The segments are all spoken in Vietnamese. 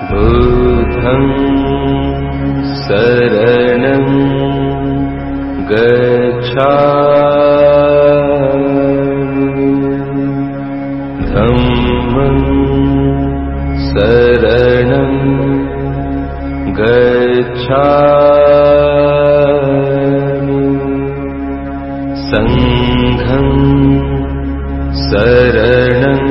Buddhang saranam gacchami, dhammam saranam gacchami, sangham saranam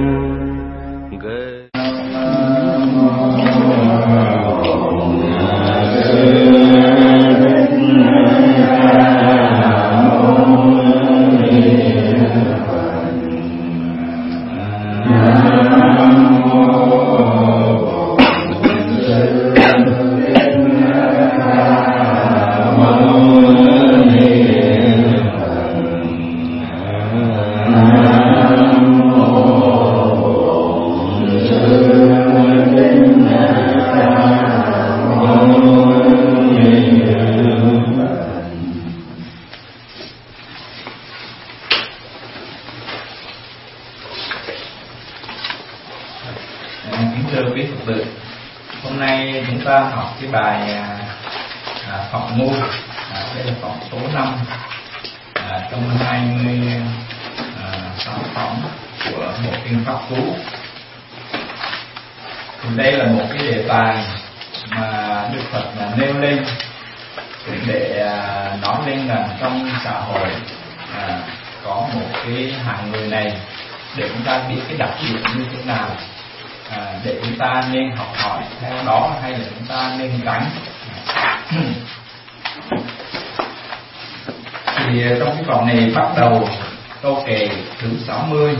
Trong cái phần này bắt đầu câu kệ thứ 60.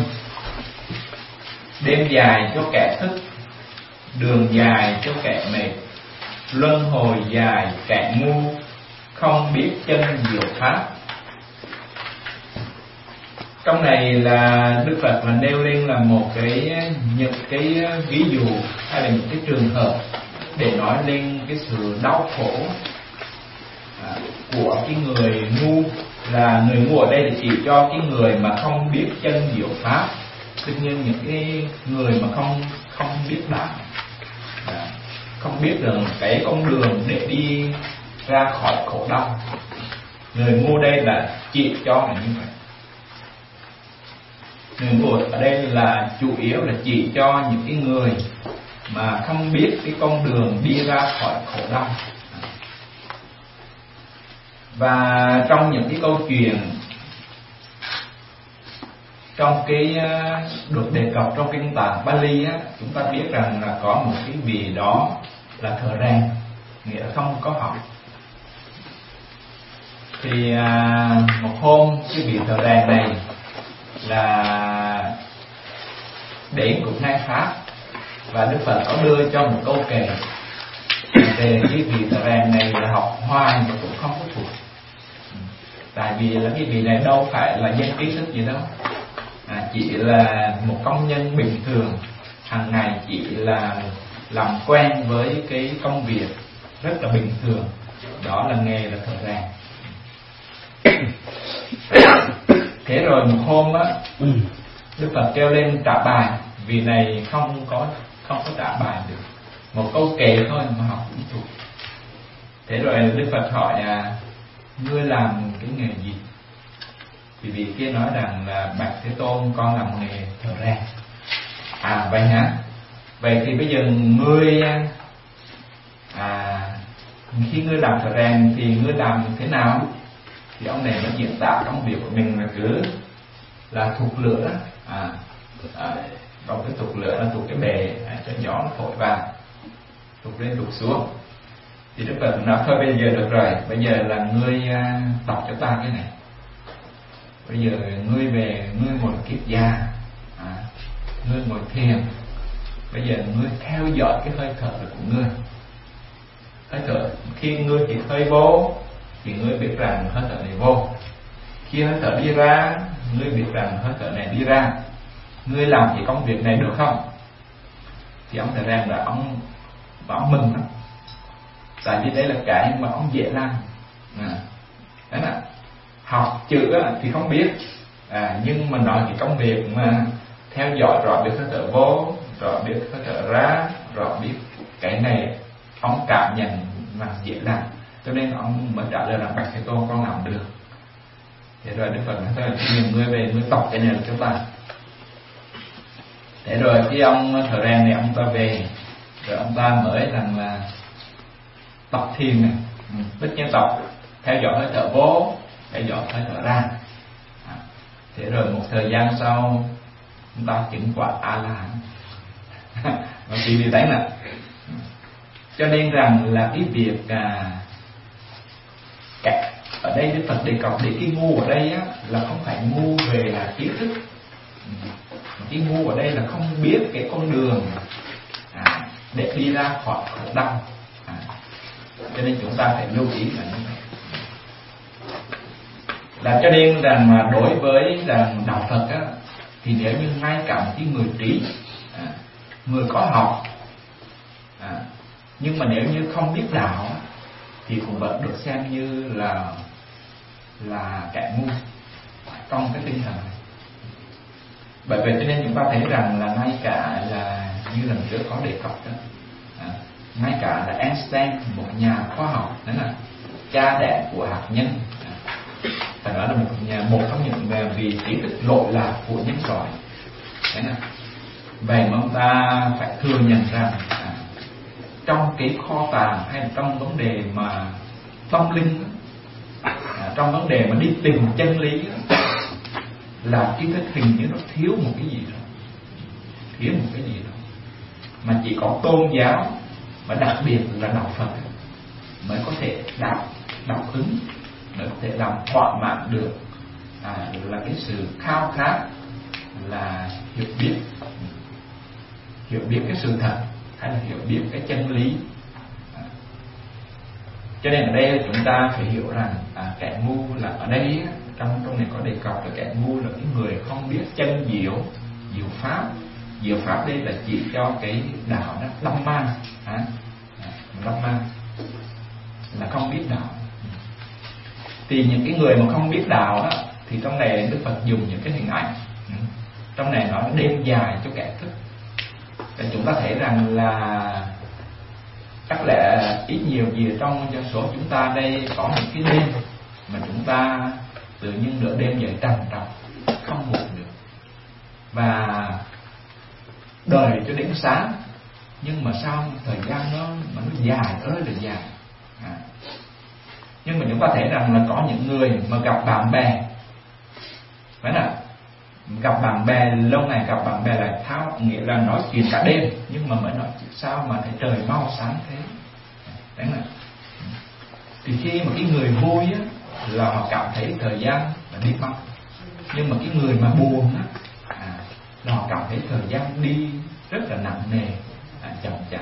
Đêm dài cho kẻ thức, đường dài cho kẻ mệt, luân hồi dài kẻ ngu, không biết chân diệu pháp. Trong này là Đức Phật là nêu lên là một những cái ví dụ hay là những cái trường hợp để nói lên cái sự đau khổ của cái người ngu. Là người ngu ở đây là chỉ cho cái người mà không biết chân diệu pháp, tất nhiên những cái người mà không biết đạo, không biết được cái con đường để đi ra khỏi khổ đau. Người ngu đây là chỉ cho là như vậy. Người ngu ở đây là chủ yếu là chỉ cho những cái người mà không biết cái con đường đi ra khỏi khổ đau. Và trong những cái câu chuyện trong cái được đề cập trong kinh tạng Bali á, chúng ta biết rằng là có một cái vị đó là thợ rèn, nghĩa là không có học. Thì một hôm cái vị thợ rèn này là đến cũng ngay Pháp, và Đức Phật có đưa cho một câu kệ về cái vị thợ rèn này là học hoài mà cũng không có thuộc. Tại vì là cái vị này đâu phải là dân trí thức gì đâu, chỉ là một công nhân bình thường, hàng ngày chỉ là làm quen với cái công việc rất là bình thường, đó là nghề là thợ rèn. Thế rồi một hôm á, Đức Phật kêu lên trả bài, vì này không có trả bài được, một câu kệ thôi mà học cũng thuộc. Thế rồi Đức Phật hỏi ngươi làm cái nghề gì? Thì vị kia nói rằng là bạch Thế Tôn, con làm nghề thợ rèn. Vậy hả? Vậy thì bây giờ ngươi khi ngươi làm thợ rèn thì ngươi làm thế nào? Thì ông này nó diễn tả công việc của mình là cứ là thục lửa, còn cái thục lửa là thục cái bề cho gió nó thổi vào, thục lên thục xuống. Thì Đức Phật nói thôi bây giờ được rồi, bây giờ là ngươi đọc cho ta cái này. Bây giờ ngươi về, ngươi ngồi kiết già, ngươi ngồi thiền. Bây giờ ngươi theo dõi cái hơi thở của ngươi. Hơi thở, khi ngươi thì hơi vô thì ngươi biết rằng hơi thở này vô. Khi hơi thở đi ra, ngươi biết rằng hơi thở này đi ra. Ngươi làm cái công việc này được không? Thì ông thầy rằng là ông mừng lắm. Tại vì đây là cái mà ông dễ làm. Đấy là học chữ thì không biết, nhưng mà nói cái công việc mà theo dõi rõ biết hơi thở vô, rõ biết hơi thở ra, rõ biết ông cảm nhận mà dễ làm, cho nên ông mới trả lời rằng Bạch Thế Tôn con làm được. Thế rồi Đức Phật nói thôi nhiều người về người tộc cái này cho ta. Thế rồi khi ông thợ rèn này ông ta về, rồi ông ta mới rằng là tập thiền này, tất nhiên tập theo dõi hơi thở vô, theo dõi hơi thở ra. Thế rồi một thời gian sau chúng ta chứng quả A La Hán. Và vì đấy nè, cho nên rằng là cái việc ở đây Đức Phật đề cập đến cái ngu ở đây á, là không phải ngu về là kiến thức. Cái ngu ở đây là không biết cái con đường để đi ra khỏi khổ đau. Cho nên chúng ta phải lưu ý là như vậy. Là cho nên rằng mà đối với rằng đạo Phật á, thì nếu như ngay cả một cái người trí, người có học, nhưng mà nếu như không biết đạo á, thì cũng vẫn được xem như là kẻ ngu trong cái tinh thần này. Bởi vậy cho nên chúng ta thấy rằng là ngay cả là như lần trước có đề cập đó, ngay cả là Einstein, một nhà khoa học, đó là cha đẻ của hạt nhân, phải nói là một trong những vị trí thức lỗi lạc của nhân loại. Vậy mà ông ta phải thừa nhận rằng trong cái kho tàng hay là trong vấn đề mà tâm linh, trong vấn đề mà đi tìm chân lý, là cái thức hình như nó thiếu một cái gì đó, thiếu một cái gì đó mà chỉ có tôn giáo, mà đặc biệt là đạo Phật mới có thể đáp ứng, mới có thể làm thỏa mãn được là cái sự khao khát là hiểu biết cái sự thật, hay là hiểu biết cái chân lý. Cho nên ở đây chúng ta phải hiểu rằng kẻ ngu là ở đây trong này có đề cập là kẻ ngu là cái người không biết chân diệu pháp. Diệu pháp đây là chỉ cho cái đạo đó lâm man, lâm man là không biết đạo. Thì những cái người mà không biết đạo đó, thì trong này Đức Phật dùng những cái hình ảnh, trong này nó đêm dài cho kẻ thức. Để chúng ta thấy rằng là chắc lẽ ít nhiều gì trong dân số chúng ta đây có những cái đêm mà chúng ta tự nhiên nửa đêm dậy trằn trọc không ngủ được, và đời cho đến sáng, nhưng mà sau thời gian nó dài ơi là dài. Nhưng mà chúng ta thấy rằng là có những người mà gặp bạn bè, phải là gặp bạn bè lâu ngày, gặp bạn bè lại thao, nghĩa là nói chuyện cả đêm, nhưng mà mới nói sao mà thấy trời mau sáng thế. Đấy là thì khi mà cái người vui á, là họ cảm thấy thời gian là đi mau, nhưng mà cái người mà buồn á, là họ cảm thấy thời gian đi rất là nặng nề, chậm chạp.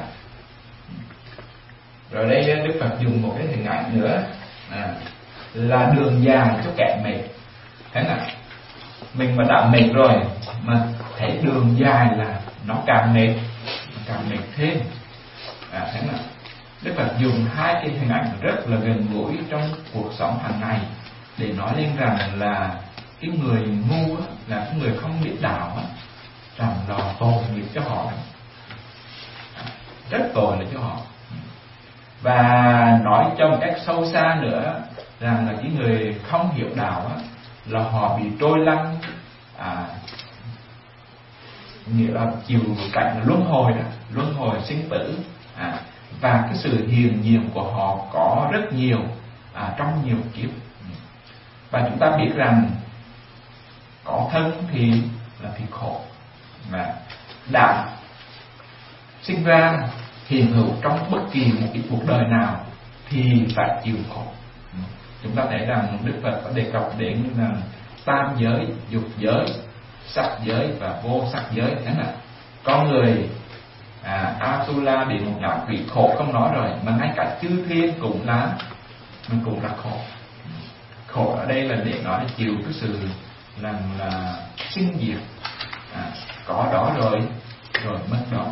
Rồi đây Đức Phật dùng một cái hình ảnh nữa, là đường dài cho kẻ mệt. Thế nào mình mà đã mệt rồi mà thấy đường dài là nó càng mệt thêm. Thế nào Đức Phật dùng hai cái hình ảnh rất là gần gũi trong cuộc sống hàng ngày để nói lên rằng là cái người ngu á, là cái người không biết đạo á, rằng là tội nghiệp cho họ đó. Rất tội là cho họ. Và nói cho một cách sâu xa nữa rằng là cái người không hiểu đạo á, là họ bị trôi lăn, nghĩa là chịu cảnh luân hồi sinh tử, và cái sự hiền nhiệm của họ có rất nhiều trong nhiều kiếp. Và chúng ta biết rằng có thân thì là thì khổ, mà đã sinh ra hiện hữu trong bất kỳ một cái cuộc đời nào thì phải chịu khổ. Chúng ta thấy rằng Đức Phật có đề cập đến tam giới, dục giới, sắc giới và vô sắc giới. Thế là con người Atula, địa ngục ngạ quỷ khổ không nói rồi, mà ngay cả chư thiên cũng là khổ. Khổ ở đây là để nói là chịu cái sự là sinh diệt, có đó rồi mất đó.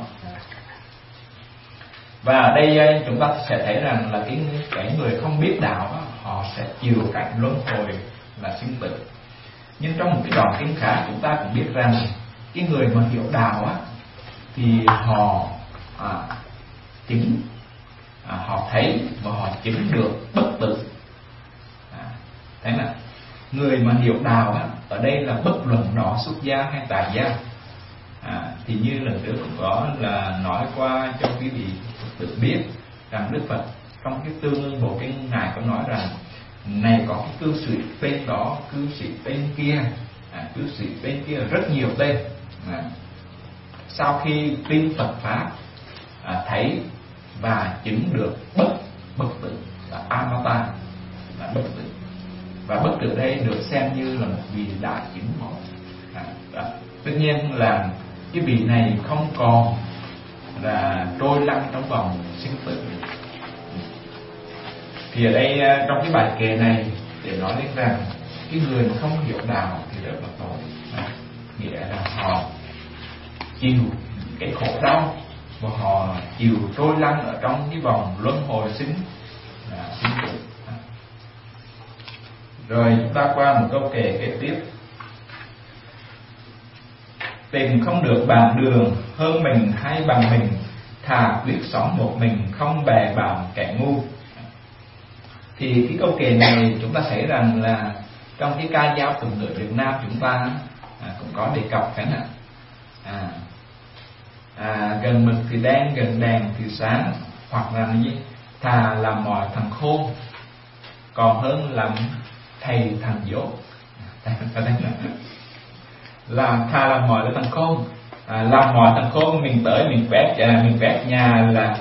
Và ở đây chúng ta sẽ thấy rằng là cái người không biết đạo đó, họ sẽ chịu cảnh luân hồi là sinh tử. Nhưng trong một cái đoạn kinh khác chúng ta cũng biết rằng cái người mà hiểu đạo á, thì họ chứng họ thấy và họ chứng được bất tử. Thế là người mà hiểu đạo ở đây là bất luận đó xuất gia hay tại gia. Thì như lần trước cũng có là nói qua cho quý vị tự biết rằng Đức Phật trong cái Tương Ưng Bộ Kinh ngài có nói rằng này có cái cư sĩ tên đó, cư sĩ tên kia, cư sĩ tên kia, rất nhiều tên. Sau khi tin Phật pháp, thấy và chứng được bất tử là amata, là bất tử. Và bất tử đây được xem như là một vị đại chứng ngộ. Tất nhiên là cái vị này không còn là trôi lăn trong vòng sinh tử. Thì ở đây trong cái bài kệ này để nói đến rằng cái người mà không hiểu đạo thì rất là tội. Nghĩa là họ chịu cái khổ đau và họ chịu trôi lăn ở trong cái vòng luân hồi sinh tử. Rồi chúng ta qua một câu kệ kế tiếp. Tìm không được bạn đường, hơn mình hay bằng mình, thà quyết sống một mình, không bè bạn kẻ ngu. Thì cái câu kệ này chúng ta thấy rằng là trong cái ca dao tục ngữ Việt Nam chúng ta cũng có đề cập cái này. Gần mực thì đen, gần đèn thì sáng, hoặc là gì? Thà làm mọi thằng khôn, còn hơn làm thầy thằng dốt. Làm thà làm mọi là thằng khôn, làm mọi thằng khôn mình tới mình quét nhà là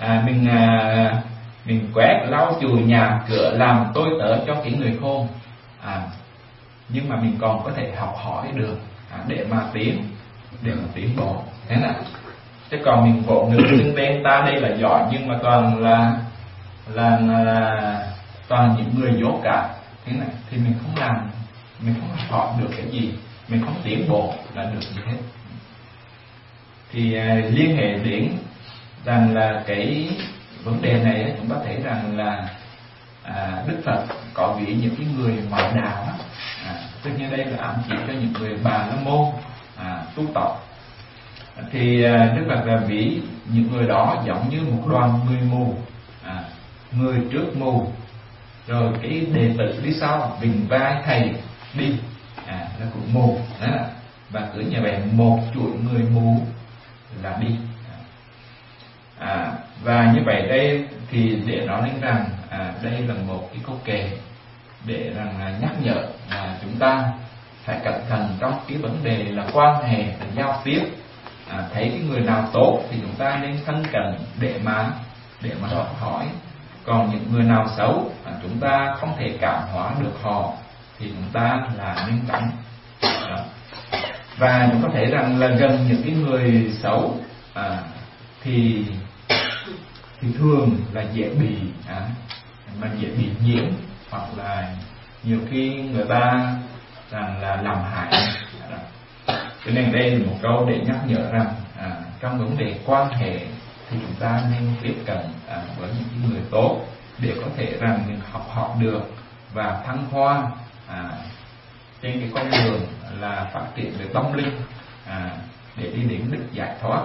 mình quét lau chùi nhà cửa làm tôi tớ cho cái người khôn. Nhưng mà mình còn có thể học hỏi được để mà tiến bộ. Thế nào? Chứ còn mình vỗ ngực xưng tên ta đây là giỏi nhưng mà toàn là toàn những người dốt cả. Thế này thì mình không học hỏi được cái gì, mình không tiến bộ là được gì hết. Thì liên hệ đến rằng là cái vấn đề này chúng ta thấy rằng là Đức Phật có ví những cái người ngoại đạo tất nhiên đây là ám chỉ cho những người Bà La Môn tu tập. Thì Đức Phật là ví những người đó giống như một đoàn người mù, người trước mù rồi cái đệ tử đi sau bình vai thầy đi là cũng mù đó. Và cứ như vậy một chuỗi người mù là đi. Và như vậy đây thì để nói đến rằng đây là một cái câu kệ để rằng nhắc nhở chúng ta phải cẩn thận trong cái vấn đề là quan hệ là giao tiếp. Thấy cái người nào tốt thì chúng ta nên thân cận để mà học hỏi. Còn những người nào xấu chúng ta không thể cảm hóa được họ thì chúng ta là nên tránh. Và chúng ta thấy rằng là gần những cái người xấu thì thường là dễ bị nhiễm, hoặc là nhiều khi người ta rằng là làm hại. Cho nên đây là một câu để nhắc nhở rằng trong vấn đề quan hệ thì chúng ta nên tiếp cận với những người tốt để có thể rằng mình học hỏi được và thăng hoa trên cái con đường là phát triển về tâm linh để đi đến đích giải thoát.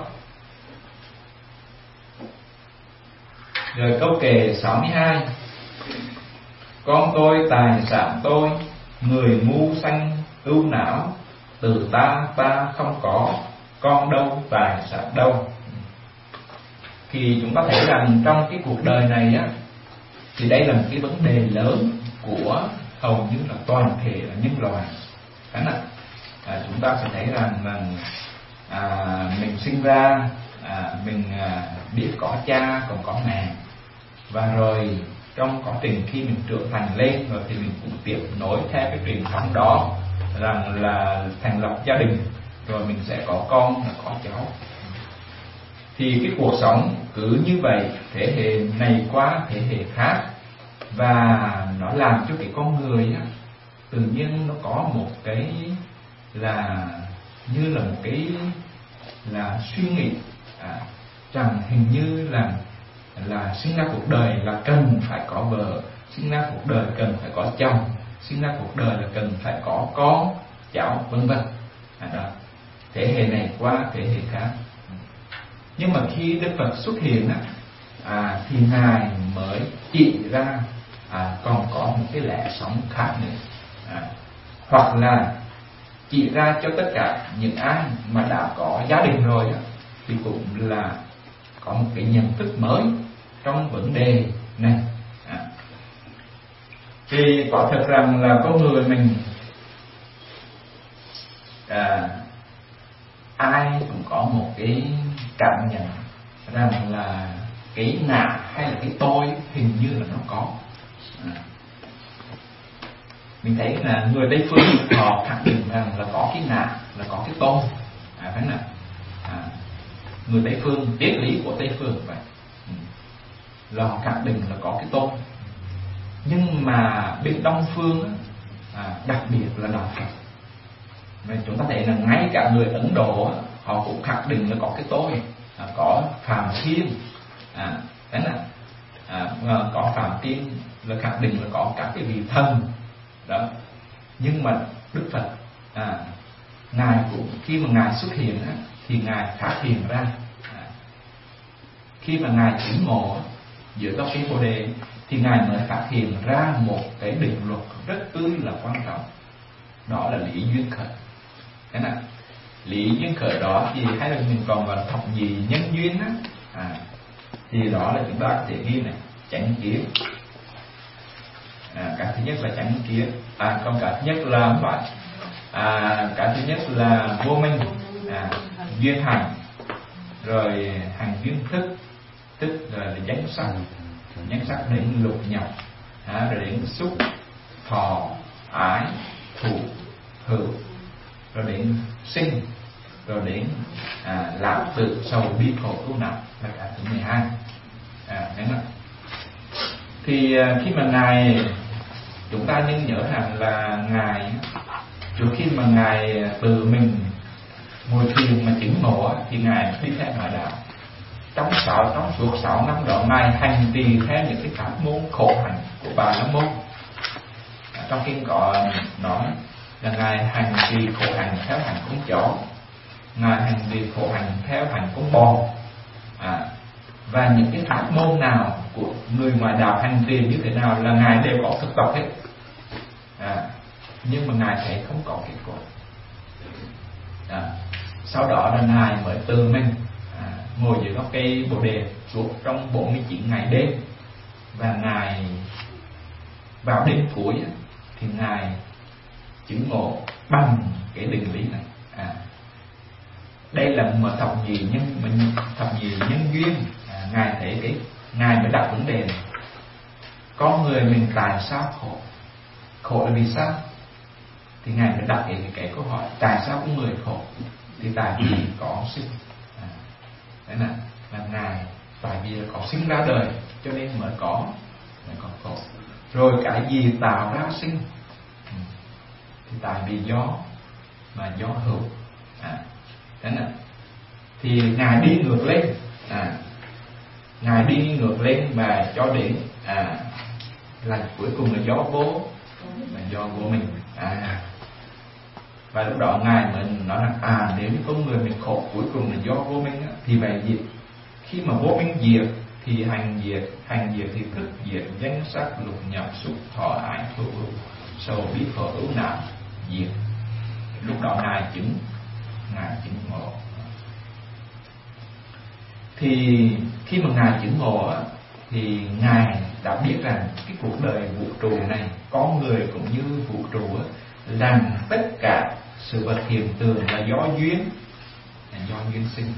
Rồi câu kệ 62. Con tôi tài sản tôi, người ngu sanh ưu não, từ ta không có, con đâu tài sản đâu. Thì chúng ta thấy rằng trong cái cuộc đời này thì đây là một cái vấn đề lớn của hầu như là toàn thể là nhân loại. Chúng ta sẽ thấy rằng mình sinh ra mình biết có cha còn có mẹ, và rồi trong quá trình khi mình trưởng thành lên rồi thì mình cũng tiếp nối theo cái truyền thống đó, rằng là thành lập gia đình, rồi mình sẽ có con và có cháu. Thì cái cuộc sống cứ như vậy, thế hệ này qua thế hệ khác, và nó làm cho cái con người tự nhiên nó có một cái là như là một cái là suy nghĩ rằng hình như là sinh ra cuộc đời là cần phải có vợ, sinh ra cuộc đời cần phải có chồng, sinh ra cuộc đời là cần phải có con cháu, vân vân. Thế hệ này qua thế hệ khác. Nhưng mà khi Đức Phật xuất hiện thì ngài mới chỉ ra còn có một cái lẽ sống khác nữa, hoặc là chỉ ra cho tất cả những ai mà đã có gia đình rồi đó, thì cũng là có một cái nhận thức mới trong vấn đề này. Thì có thật rằng là con người mình ai cũng có một cái cảm nhận rằng là cái ngã hay là cái tôi hình như là nó có. Mình thấy là người Tây phương họ khẳng định rằng là có cái ngã, là có cái tôi, phải không? Người Tây phương, triết lý của Tây phương vậy, là họ khẳng định là có cái tôi. Nhưng mà bên Đông phương đặc biệt là đạo Phật, mà chúng ta thấy là ngay cả người Ấn Độ họ cũng khẳng định là có cái tôi, có Phạm Thiên, đấy là có Phạm Thiên là khẳng định là có các cái vị thần đó. Nhưng mà Đức Phật ngài cũng khi mà ngài xuất hiện thì ngài phát hiện ra, khi mà ngài chứng ngộ giữa gốc cây Bồ Đề thì ngài mới phát hiện ra một cái định luật rất tươi là quan trọng, đó là lý duyên khởi. Thế nào? Lý duyên khởi đó thì hay là mình còn gọi là thập nhị nhân duyên thì đó là chúng ta có thể ghi này: chánh kiến, cái thứ nhất là chánh kiến, còn cái thứ nhất là phải cái thứ nhất là vô minh, duyên hành, rồi hành duyên thức, tức là danh sắc, nhân sắc đến lục nhập, rồi đến xúc, thọ, ái, thủ, hữu, rồi đến sinh, rồi đến lạc tự, sầu, bi, khổ, ưu não, là cả thứ 12. Đúng không? Thì khi mà ngài, chúng ta nên nhớ rằng là ngài trước khi mà ngài tự mình ngồi thiền mà chứng ngộ thì ngài đi theo ngoại đạo. Trong suốt 6 năm đó ngài hành trì theo những cái pháp môn khổ hạnh của Bà La Môn. Trong kinh có nói là ngài hành trì khổ hạnh theo hạnh con chó, ngài hành trì khổ hạnh theo hạnh con bò, và những cái pháp môn nào của người ngoại đạo hành trì như thế nào là ngài đều có thực tập hết. Nhưng mà ngài thấy không có kết quả. Sau đó là ngài mới tự mình ngồi dưới gốc cây Bồ Đề suốt trong 49 ngày đêm, và ngài vào đêm cuối thì ngài chứng ngộ bằng cái định lý này. Đây là một thập nhị nhân duyên. Ngài thấy cái ngài mới đặt vấn đề này: con người mình tại sao khổ? Khổ là vì sao? Thì ngài mới đặt cái câu hỏi tại sao con người khổ? Thì tại vì có sinh. Đấy là ngài tại vì có sinh ra đời cho nên mới có khổ. Rồi cái gì tạo ra sinh? Thì tại vì gió hữu. Đấy là thì ngài đi ngược lên, ngài đi ngược lên mà cho đến là cuối cùng là do vô, là do vô mình. Và lúc đó ngài mới nói rằng nếu như con người mình khổ cuối cùng là do vô minh thì vậy diệt. Khi mà vô minh diệt thì hành diệt thì thức diệt, danh sắc, lục nhập, xúc, thọ, ái, thủ, sầu, bi, khổ, ưu não diệt. Lúc đó ngài chứng ngộ. Thì khi mà ngài chứng ngộ thì ngài đã biết rằng cái cuộc đời vũ trụ này, con người cũng như vũ trụ rằng tất cả sự vật hiện tượng là do duyên sinh.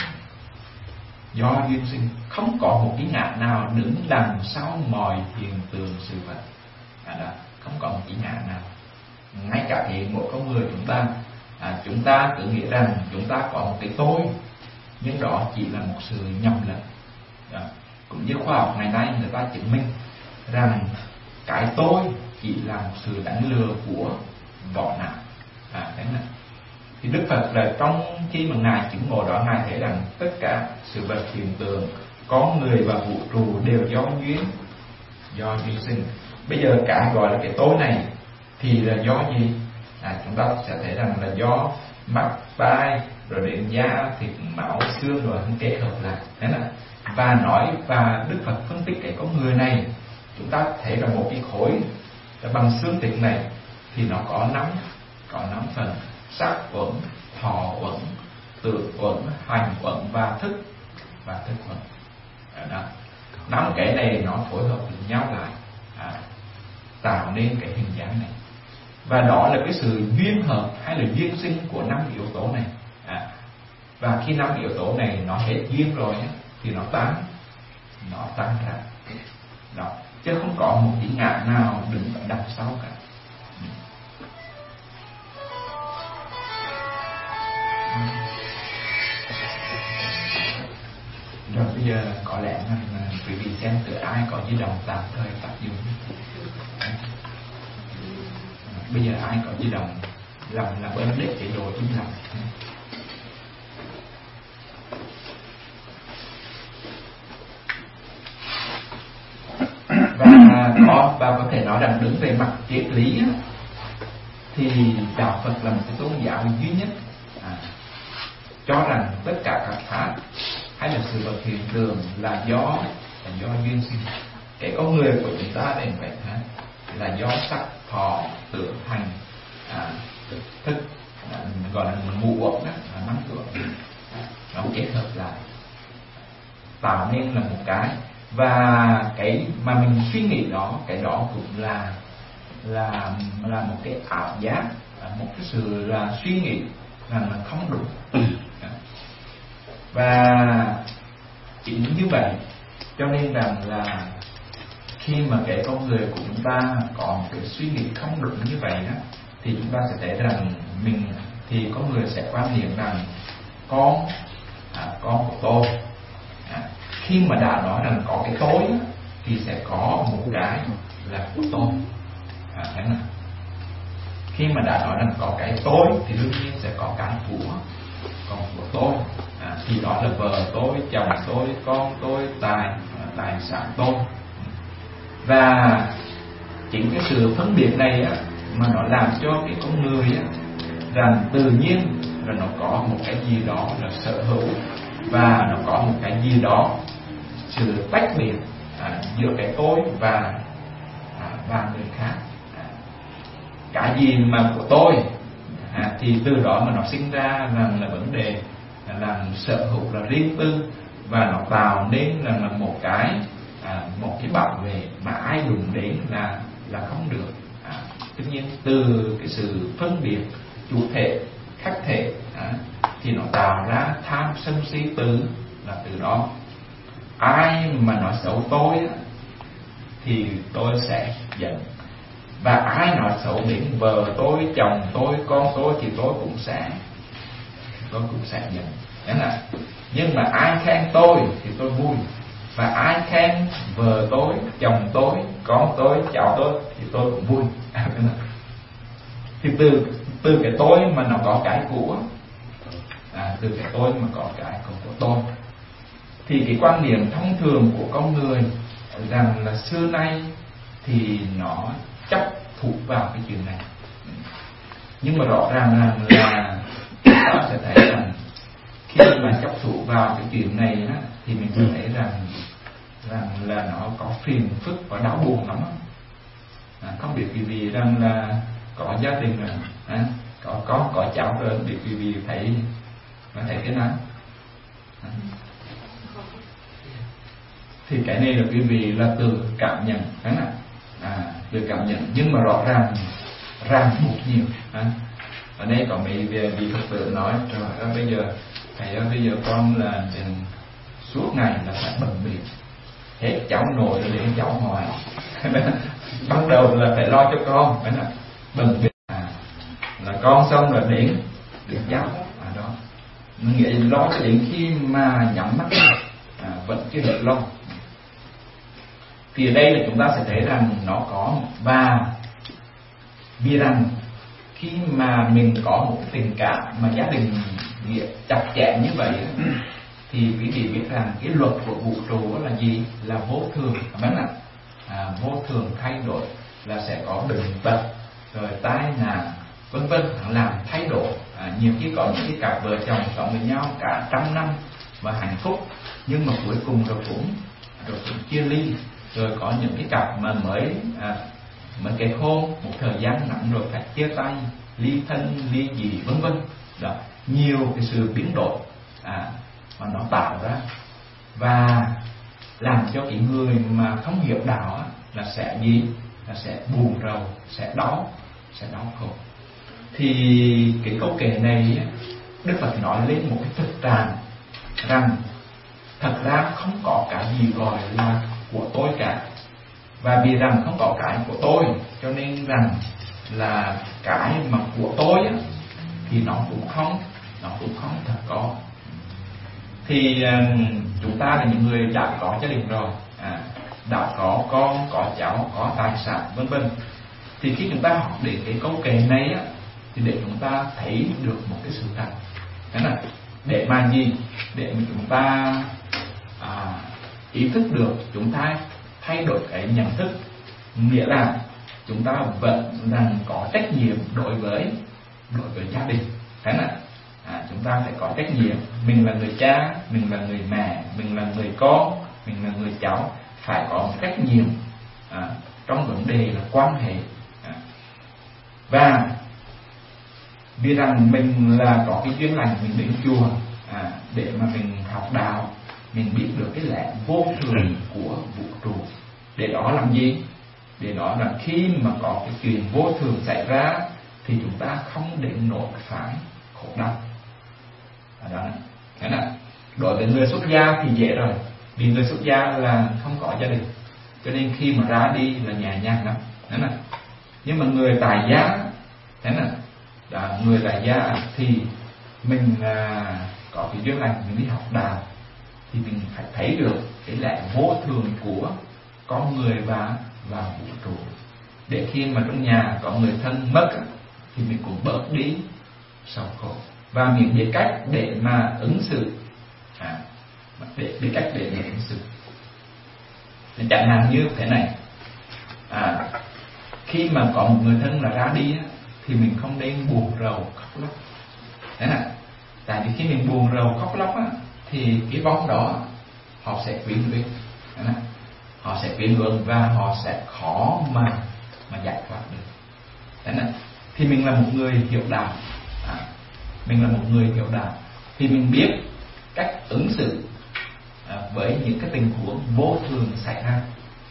Do duyên sinh, không có một cái ngã nào đứng đằng sau mọi hiện tượng sự vật. Không có một cái ngã nào. Ngay cả thì mỗi con người chúng ta cứ nghĩ rằng chúng ta có một cái tôi, nhưng đó chỉ là một sự nhầm lẫn. Cũng như khoa học ngày nay người ta chứng minh rằng cái tôi chỉ là một sự đánh lừa của vỏ não. Thì Đức Phật là trong khi mà ngài chứng ngộ đó, ngài thấy rằng tất cả sự vật hiện tượng, con người và vũ trụ đều do duyên sinh. Bây giờ cái gọi là cái tôi này thì là do gì? Chúng ta sẽ thấy rằng là do mắt, tai, rồi đến da thịt máu xương rồi hắn kết hợp lại, thế là và nói, và Đức Phật phân tích cái con người này, chúng ta thấy là một cái khối bằng xương thịt này thì nó có năm phần: sắc uẩn, thọ uẩn, tưởng uẩn, hành uẩn và thức uẩn. Đó. 5 cái này nó phối hợp với nhau lại tạo nên cái hình dáng này, và đó là cái sự duyên hợp hay là duyên sinh của 5 yếu tố này. Và khi 5 yếu tố này nó hết duyên rồi thì nó tan ra đó, chứ không có một cái ngã nào đứng ở đằng sau cả. Rồi bây giờ có lẽ là quý vị xem từ ai có di động tạm thời tác dụng. Bây giờ ai có di động làm ơn để chế độ im lặng. Và có thể nói rằng đứng về mặt triết lý thì đạo Phật là một cái tôn giáo duy nhất cho rằng tất cả các pháp hay là sự vật hiện tượng là do duyên sinh. Cái con người của chúng ta đến vậy là do sắc, thọ, tưởng, hành, thức, gọi là ngũ uẩn, năm tưởng nó kết hợp lại tạo nên là một cái. Và cái mà mình suy nghĩ đó, cái đó cũng là một cái ảo giác, một cái sự là suy nghĩ rằng là không đúng. Và chính như vậy cho nên rằng là khi mà cái con người của chúng ta có một cái suy nghĩ không đúng như vậy đó, thì chúng ta sẽ thấy rằng thì con người sẽ quan niệm rằng con của tôi. Khi mà đã nói rằng có cái tôi thì sẽ có một cái là của tôi. Thấy không? Khi mà đã nói rằng có cái tôi thì đương nhiên sẽ có cái còn của tôi. Thì đó là vợ tôi, chồng tôi, con tôi, tài sản tôi. Và chính cái sự phân biệt này mà nó làm cho cái con người rằng tự nhiên là nó có một cái gì đó là sở hữu, và nó có một cái gì đó sự tách biệt giữa cái tôi và người khác. Cái gì mà của tôi thì từ đó mà nó sinh ra rằng là vấn đề là sở hữu là riêng tư, và nó tạo nên là một cái bảo vệ mà ai dùng đến là không được. Tất nhiên từ cái sự phân biệt chủ thể khách thể thì nó tạo ra tham sân si tứ, là từ đó ai mà nói xấu tôi thì tôi sẽ giận, và ai nói xấu đến vợ tôi, chồng tôi, con tôi thì tôi cũng sẽ giận. Nhưng mà ai khen tôi thì tôi vui, và ai khen vợ tôi, chồng tôi, con tôi, cháu tôi thì tôi cũng vui. Thì từ cái tôi mà nó có cái của, từ cái tôi mà có cái của tôi. Thì cái quan niệm thông thường của con người rằng là xưa nay thì nó chấp thuộc vào cái chuyện này. Nhưng mà rõ ràng là chúng ta sẽ thấy rằng khi mà chấp thủ vào cái chuyện này thì mình sẽ thấy rằng là nó có phiền phức và đau buồn lắm. Không biết vì rằng là có gia đình rồi, có con có cháu rồi, biết vì thấy cái nào. Thì cái này là quý vị là từ cảm nhận, từ cảm nhận, nhưng mà rõ ràng buộc nhiều. Ở đây có mấy vị Phật tử nói rồi bây giờ thầy ơi, bây giờ con là suốt ngày là phải bận bịu, hết cháu nội rồi đến cháu ngoại. Bắt đầu là phải lo cho con, phải là bận bịu, là con xong rồi đến cháu đó. Mình nghĩ lo cho đến khi mà nhắm mắt vẫn chưa được lo. Thì ở đây là chúng ta sẽ thấy rằng nó có, và vì rằng khi mà mình có một cái tình cảm mà gia đình chặt chẽ như vậy thì quý vị biết rằng cái luật của vũ trụ là gì? Là vô thường. Vô thường thay đổi, là sẽ có bệnh tật rồi tai nạn vân vân làm thay đổi Nhiều khi có những cái cặp vợ chồng sống với nhau cả 100 năm và hạnh phúc, nhưng mà cuối cùng rồi cũng chia ly. Rồi có những cái cặp mà mới kết hôn một thời gian ngắn rồi phải chia tay, ly thân, ly dị, vân vân. Đó, nhiều cái sự biến đổi mà nó tạo ra, và làm cho cái người mà không hiểu đạo là sẽ gì? Là sẽ buồn rầu, sẽ đau khổ. Thì cái câu kể này Đức Phật nói lên một cái thực trạng rằng thật ra không có cái gì gọi là của tôi cả. Và vì rằng không có cái của tôi, cho nên rằng là cái mà của tôi thì nó cũng không thật có. Thì chúng ta là những người đã có gia đình rồi, đã có con, có cháu, có tài sản, vân vân. Thì khi chúng ta học đến cái câu kệ này thì để chúng ta thấy được một cái sự thật. Thế là để mà gì? Để mà chúng ta ý thức được, chúng ta thay đổi cái nhận thức, nghĩa là chúng ta vẫn đang có trách nhiệm đối với gia đình. Thế là chúng ta phải có trách nhiệm. Mình là người cha, mình là người mẹ, mình là người con, mình là người cháu, phải có một trách nhiệm trong vấn đề là quan hệ. Và vì rằng mình là có cái duyên lành, mình đến chùa để mà mình học đạo, mình biết được cái lẽ vô thường của vũ trụ. Để đó làm gì? Để đó là khi mà có cái chuyện vô thường xảy ra thì chúng ta không đến nỗi phải khổ đau. Đó. Thế là đối với người xuất gia thì dễ rồi, vì người xuất gia là không có gia đình, cho nên khi mà ra đi là nhẹ nhàng lắm. Thế là nhưng mà người tại gia, thế là người tại gia thì mình có cái duyên lành, mình đi học đạo thì mình phải thấy được cái lẽ vô thường của con người và vũ trụ, để khi mà trong nhà có người thân mất thì mình cũng bớt đi sầu khổ, và mình biết cách để mà ứng xử, biết cách để mà ứng xử. Chẳng hạn như thế này, khi mà có một người thân là ra đi thì mình không nên buồn rầu khóc lóc. Thế này, tại vì khi mình buồn rầu khóc lóc thì cái bóng đó họ sẽ quyến luyến, họ sẽ quyến luyến và họ sẽ khó mà giải thoát được. Thế này, thì mình là một người hiểu đạo, thì mình biết cách ứng xử với những cái tình huống vô thường xảy ra.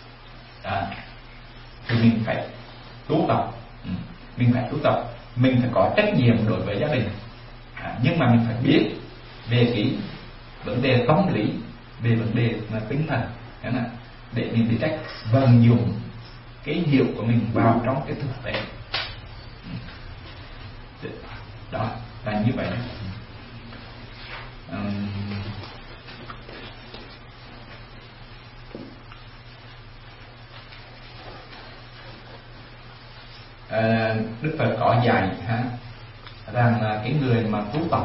Thì mình phải tu tập, mình phải có trách nhiệm đối với gia đình, nhưng mà mình phải biết về cái vấn đề tâm lý, về vấn đề tinh thần, để mình biết cách vận dụng cái hiểu của mình vào trong cái thực tế. Đó là như vậy. Đức Phật có dạy rằng cái người mà tu tập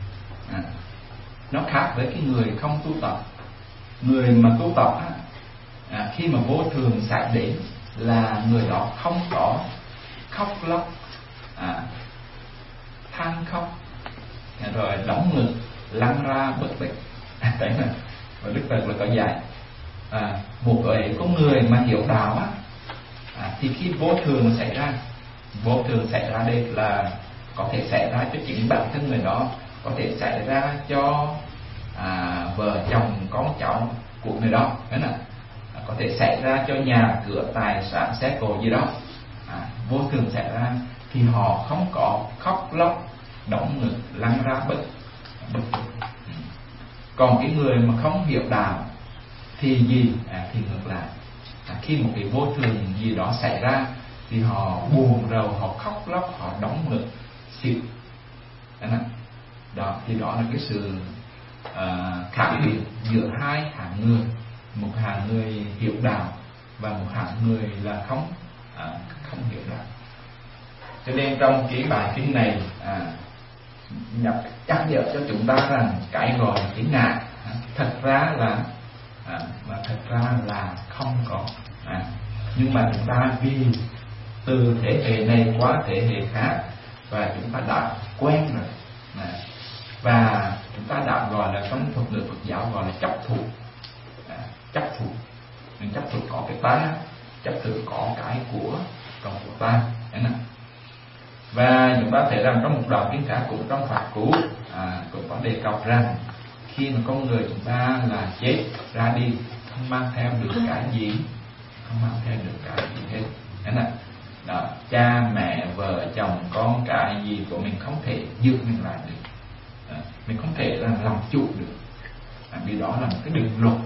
nó khác với cái người không tu tập. Người mà tu tập khi mà vô thường xảy đến là người đó không có khóc lóc, than khóc, rồi đóng ngực, lăn ra bất bệnh. Và Đức Phật là có dạy một người mà hiểu đạo thì khi vô thường xảy ra đây là có thể xảy ra cho chính bản thân người đó, có thể xảy ra cho vợ chồng con cháu của người đó, có thể xảy ra cho nhà cửa tài sản xe cộ gì đó. Vô thường xảy ra thì họ không có khóc lóc, đóng ngực, lăn ra bất. Còn cái người mà không hiểu đạo thì gì? Thì ngược lại, khi một cái vô thường gì đó xảy ra thì họ buồn rầu, họ khóc lóc, họ đóng ngực, xỉu. Đó, thì đó là cái sự khác biệt giữa hai hạng người, một hạng người hiểu đạo và một hạng người là không hiểu đạo. Cho nên trong cái bài kinh này nhắc nhở cho chúng ta rằng cái gọi cái ngã thật ra là không có, nhưng mà chúng ta vì từ thế hệ này qua thế hệ khác và chúng ta đã quen rồi. Và chúng ta đã gọi là trong thuật ngữ Phật giáo gọi là chấp thủ. Chấp thủ, mình chấp thủ có cái ta, chấp thủ có cái của ta, và chúng ta thấy rằng trong một đoạn kinh khác cũng trong Pháp Cú cũng có đề cập rằng khi mà con người chúng ta là chết ra đi, không mang theo được cái gì, không mang theo được cái gì hết. Đó, cha mẹ vợ chồng con cái gì của mình không thể giữ mình lại được, mình không thể là làm chủ được, vì đó là một cái định luật.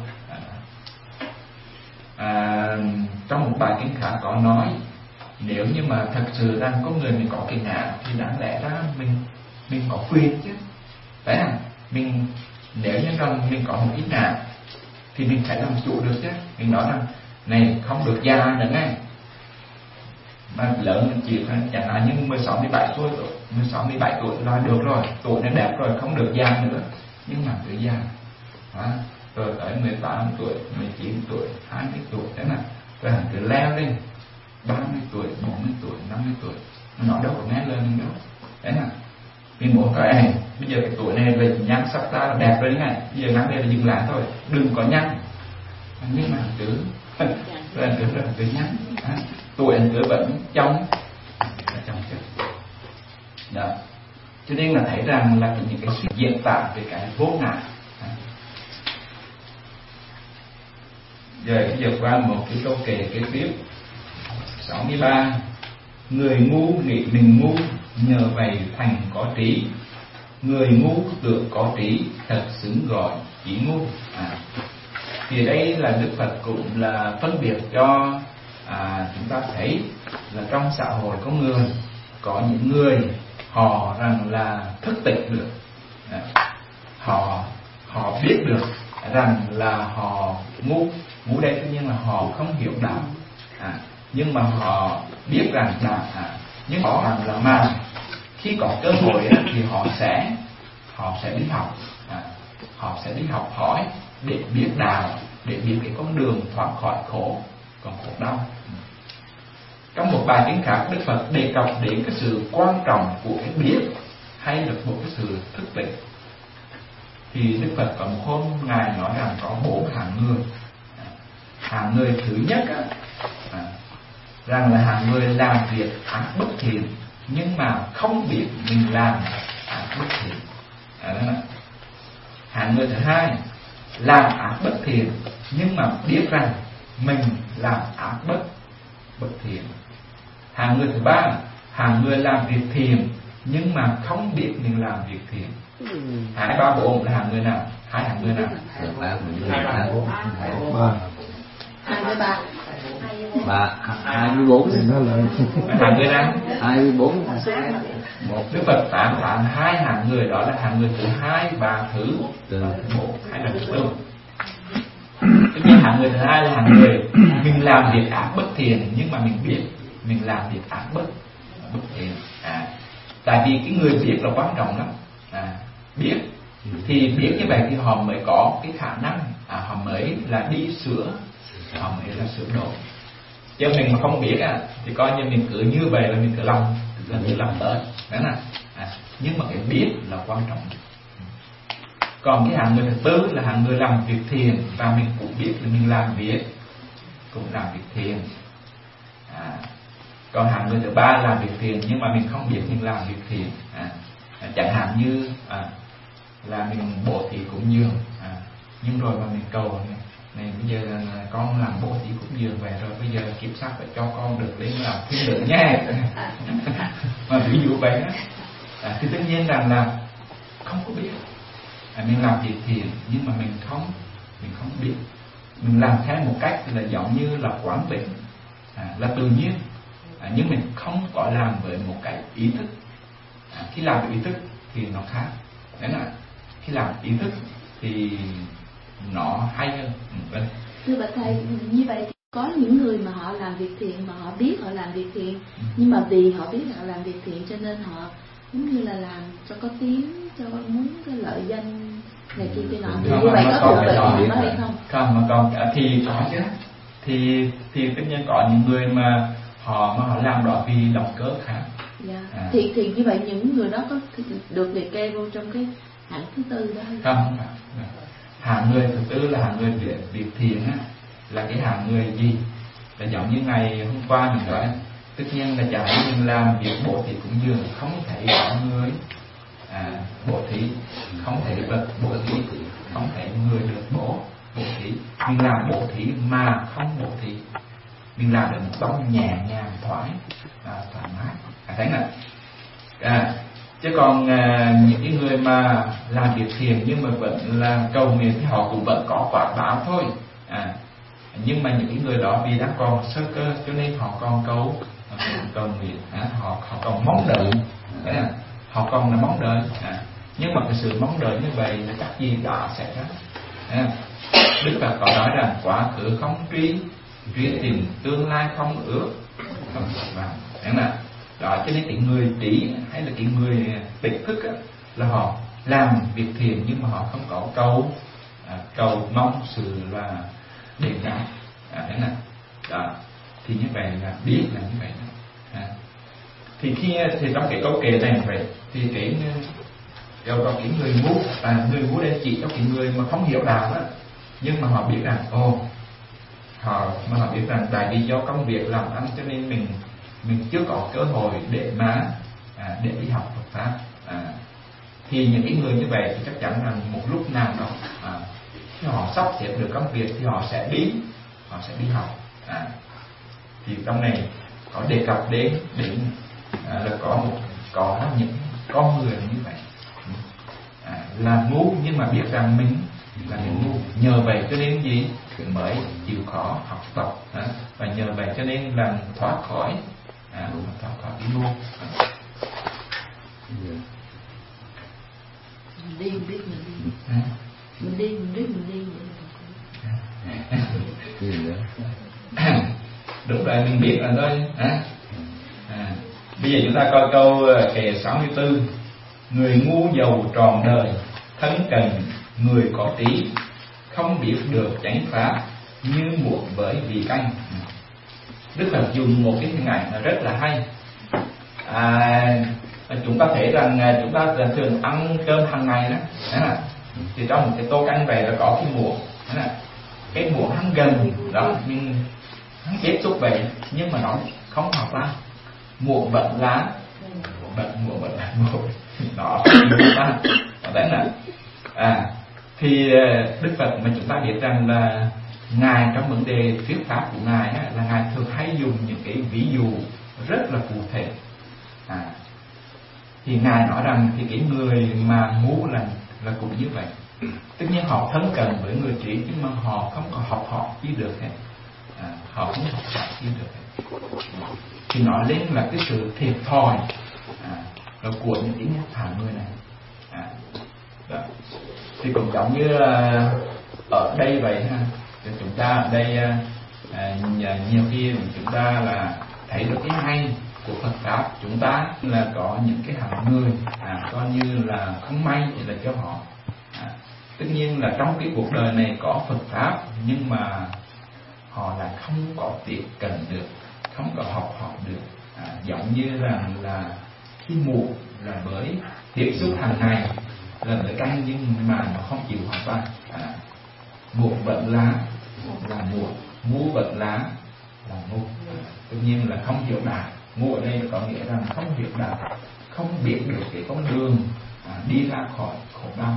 Trong một bài kinh khác có nói, nếu như mà thật sự rằng con người mình có cái ngã thì đáng lẽ ra mình có quyền chứ, phải không? Nếu như rằng mình có một ít ngã thì mình phải làm chủ được chứ. Mình nói rằng này không được già nữa ngay, mà lớn mình chỉ phải chẳng hạn như 16-17 tuổi là được rồi, tuổi nó đẹp rồi, không được già nữa. Nhưng mà cứ già rồi tới 18 tuổi, 19 tuổi, 20 tuổi thế này, rồi hẳn cứ leo lên 30 tuổi, 40 tuổi, 50 tuổi, nó đâu có nghe lên đâu. Thế nào mình muốn cái bây giờ cái tuổi này là nhăn sắp ra là đẹp rồi này, bây giờ ngắn đây là dừng lại thôi, đừng có nhăn. Nhưng mà cứ nhăn, tuổi anh cứ vẫn trong chất. Đó, cho nên là thấy rằng là những cái sự diễn tả về cái vô ngã. Rồi bây giờ qua một cái câu kệ kế tiếp 63. Người ngu nghĩ mình ngu, nhờ vậy thành có trí. Người ngu tưởng có trí, thật xứng gọi chỉ ngu. Thì đây là Đức Phật cũng là phân biệt cho chúng ta thấy là trong xã hội có người, có những người họ rằng là thức tỉnh được, họ biết được rằng là họ ngu đây, tất nhiên là họ không hiểu đạo, nhưng mà họ biết rằng đạo, nhưng họ rằng là mà khi có cơ hội thì họ sẽ đi học, họ sẽ đi học hỏi để biết đạo, để biết cái con đường thoát khỏi khổ đau. Trong một bài kinh khác, Đức Phật đề cập đến cái sự quan trọng của cái biết hay là một cái sự thức tỉnh. Thì Đức Phật có một hôm ngài nói rằng có 4 hạng người. Hạng người thứ nhất rằng là hạng người làm việc ác bất thiện nhưng mà không biết mình làm ác bất thiện. Hạng người thứ hai làm ác bất thiện nhưng mà biết rằng mình làm ác bất thiện. Hạng người thứ ba, hạng người làm việc thiện nhưng mà không biết mình làm việc thiện. 2, 3, 4 là hạng người nào? 2 hạng người nào? 24 hạng người nào? 24. Một Đức Phật tán thán 2 hạng người, đó là hạng người thứ 2, 3, thứ 4 hay là thứ 4. Tất nhiên hạng người thứ 2 là hạng người mình làm việc ác bất thiện nhưng mà mình biết mình làm việc ác bất thiện. Tại vì cái người biết là quan trọng lắm. Biết thì biết như vậy thì họ mới có cái khả năng, họ mới là đi sửa, họ mới là sửa đổi. Chứ mình mà không biết thì coi như mình cứ như vậy là mình cứ làm tới đó nè. Nhưng mà cái biết là quan trọng. Còn cái hạng người thứ tư là hạng người làm việc thiện, và mình cũng biết là mình làm việc thiện. Còn hạng người thứ ba làm việc thiện nhưng mà mình không biết mình làm việc thiện. Chẳng hạn như là mình bố thí cúng dường, nhưng rồi mà mình cầu này bây giờ là con làm bố thí cúng dường về rồi, bây giờ kiếp sát phải cho con được lên làm thiên nữ nha. Mà ví dụ vậy đó, thì tất nhiên rằng là không có biết. Mình làm việc thiện nhưng mà mình không biết. Mình làm theo một cách là giống như là quán bệnh, là tự nhiên, nhưng mình không có làm với một cái ý thức. Khi làm với ý thức thì nó khác. Đấy là khi làm ý thức thì nó hay hơn. Thưa bà thầy, như vậy thì có những người mà họ làm việc thiện mà họ biết họ làm việc thiện, nhưng mà vì họ biết họ làm việc thiện cho nên họ giống như là làm cho có tiếng, cho muốn cái lợi danh này kia kia nọ. Thì như vậy có thuộc về họ hay không? Không, mà còn thì có chứ. Thì tất nhiên có những người mà họ làm đó vì động cơ khác. Thì như vậy những người đó có được liệt kê vô trong cái hạng thứ tư đó hay không? Hạng người thứ tư là hạng người việc thiện á, là cái hạng người gì? Là giống như ngày hôm qua mình nói, tất nhiên là chẳng hạn mình làm việc bố thí cúng dường không thể có người bố thí, không thể vật bố thí, không thể người được bố thí. Mình làm bố thí mà không bố thí, mình làm được một tông nhẹ nhàng thoải mái, thấy nè. Chứ còn những cái người mà làm việc thiện nhưng mà vẫn là cầu nguyện thì họ cũng vẫn có quả báo thôi. Nhưng mà những cái người đó vì đang còn sơ cơ cho nên họ còn cầu nguyện, họ còn mong đợi, họ còn là mong đợi. Nhưng mà cái sự mong đợi như vậy là chắc gì đã xảy ra. Đức Phật có nói rằng quá khứ không truy tìm, tương lai không ước, không vào. Đó, cho nên cái người trí hay là cái người tỉnh thức á, là họ làm việc thiện nhưng mà họ không có cầu mong sự là đền đáp. Đó, thì như vậy là biết là như vậy đó. Thì trong cái câu kệ này vậy thì cái người ngu đây chỉ cho cái người mà không hiểu đạo đó, nhưng mà họ biết rằng họ biết rằng tại vì do công việc làm ăn cho nên mình chưa có cơ hội để đi học Phật pháp. Thì những cái người như vậy thì chắc chắn rằng một lúc nào đó khi họ sắp xếp được công việc thì họ sẽ đi học. Thì trong này có đề cập đến là có những con người như vậy là ngu nhưng mà biết rằng mình là ngu, nhờ vậy cho nên gì mới chịu khó học tập, và nhờ vậy cho nên là thoát khỏi cái ngu. Mình đi mình biết mình đi đúng rồi, mình biết là thôi. Bây giờ chúng ta coi câu kệ 64. Người ngu giàu tròn đời, thân cần người có trí, không biết được chánh pháp, như muộn với vị canh. Đức Phật dùng một cái hình ảnh rất là hay. Chúng ta thấy rằng chúng ta thường ăn cơm hàng ngày đó, thì trong một cái tô canh về là có cái muỗng, cái muỗng hắn gần đó, nhưng hắn tiếp xúc vậy nhưng mà nó không học ra. Muỗng bận lá, muỗng nó đấy là thì Đức Phật mà chúng ta biết rằng là ngài trong vấn đề thuyết pháp của ngài là ngài thường hay dùng những cái ví dụ rất là cụ thể. Thì ngài nói rằng thì cái người mà ngu là cũng như vậy. Tất nhiên họ thân cận với người trí nhưng mà họ không có học họ chi được hết. Họ không học họ chi được hết. Thì nói lên là cái sự thiệt thòi của những cái hạng người này. Đó. Thì cũng giống như ở đây vậy ha. Chúng ta ở đây nhiều khi chúng ta là thấy được cái hay của Phật pháp. Chúng ta là có những cái hạng người coi như là không may thì là cho họ. Tất nhiên là trong cái cuộc đời này có Phật pháp nhưng mà họ lại không có tiếp cận được, không có học hỏi được. Giống như là khi muộn là với tiếp xúc hàng ngày là với canh nhưng mà nó không chịu học ra. Muộn bận lá là muộn, ngu bận lá là ngu. Tất nhiên là không hiểu đạo. Ngu ở đây có nghĩa rằng không hiểu đạo, không biết được cái con đường đi ra khỏi khổ đau.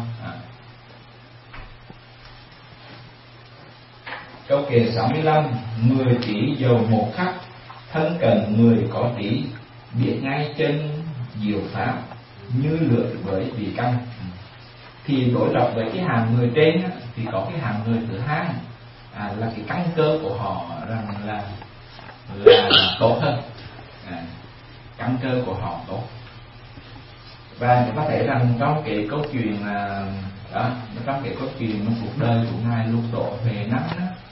Câu kệ 65. Người trí dầu một khắc, thân cần người có trí, biết ngay chân diệu pháp, như lửa với vị căn. Thì đối lập với cái hàng người trên thì có cái hàng người thứ hai là cái căn cơ của họ rằng là tốt hơn. Căn cơ của họ tốt. Và chúng ta thấy rằng trong cái câu chuyện trong cái câu chuyện cuộc đời của ngài Lục Tổ Huệ Năng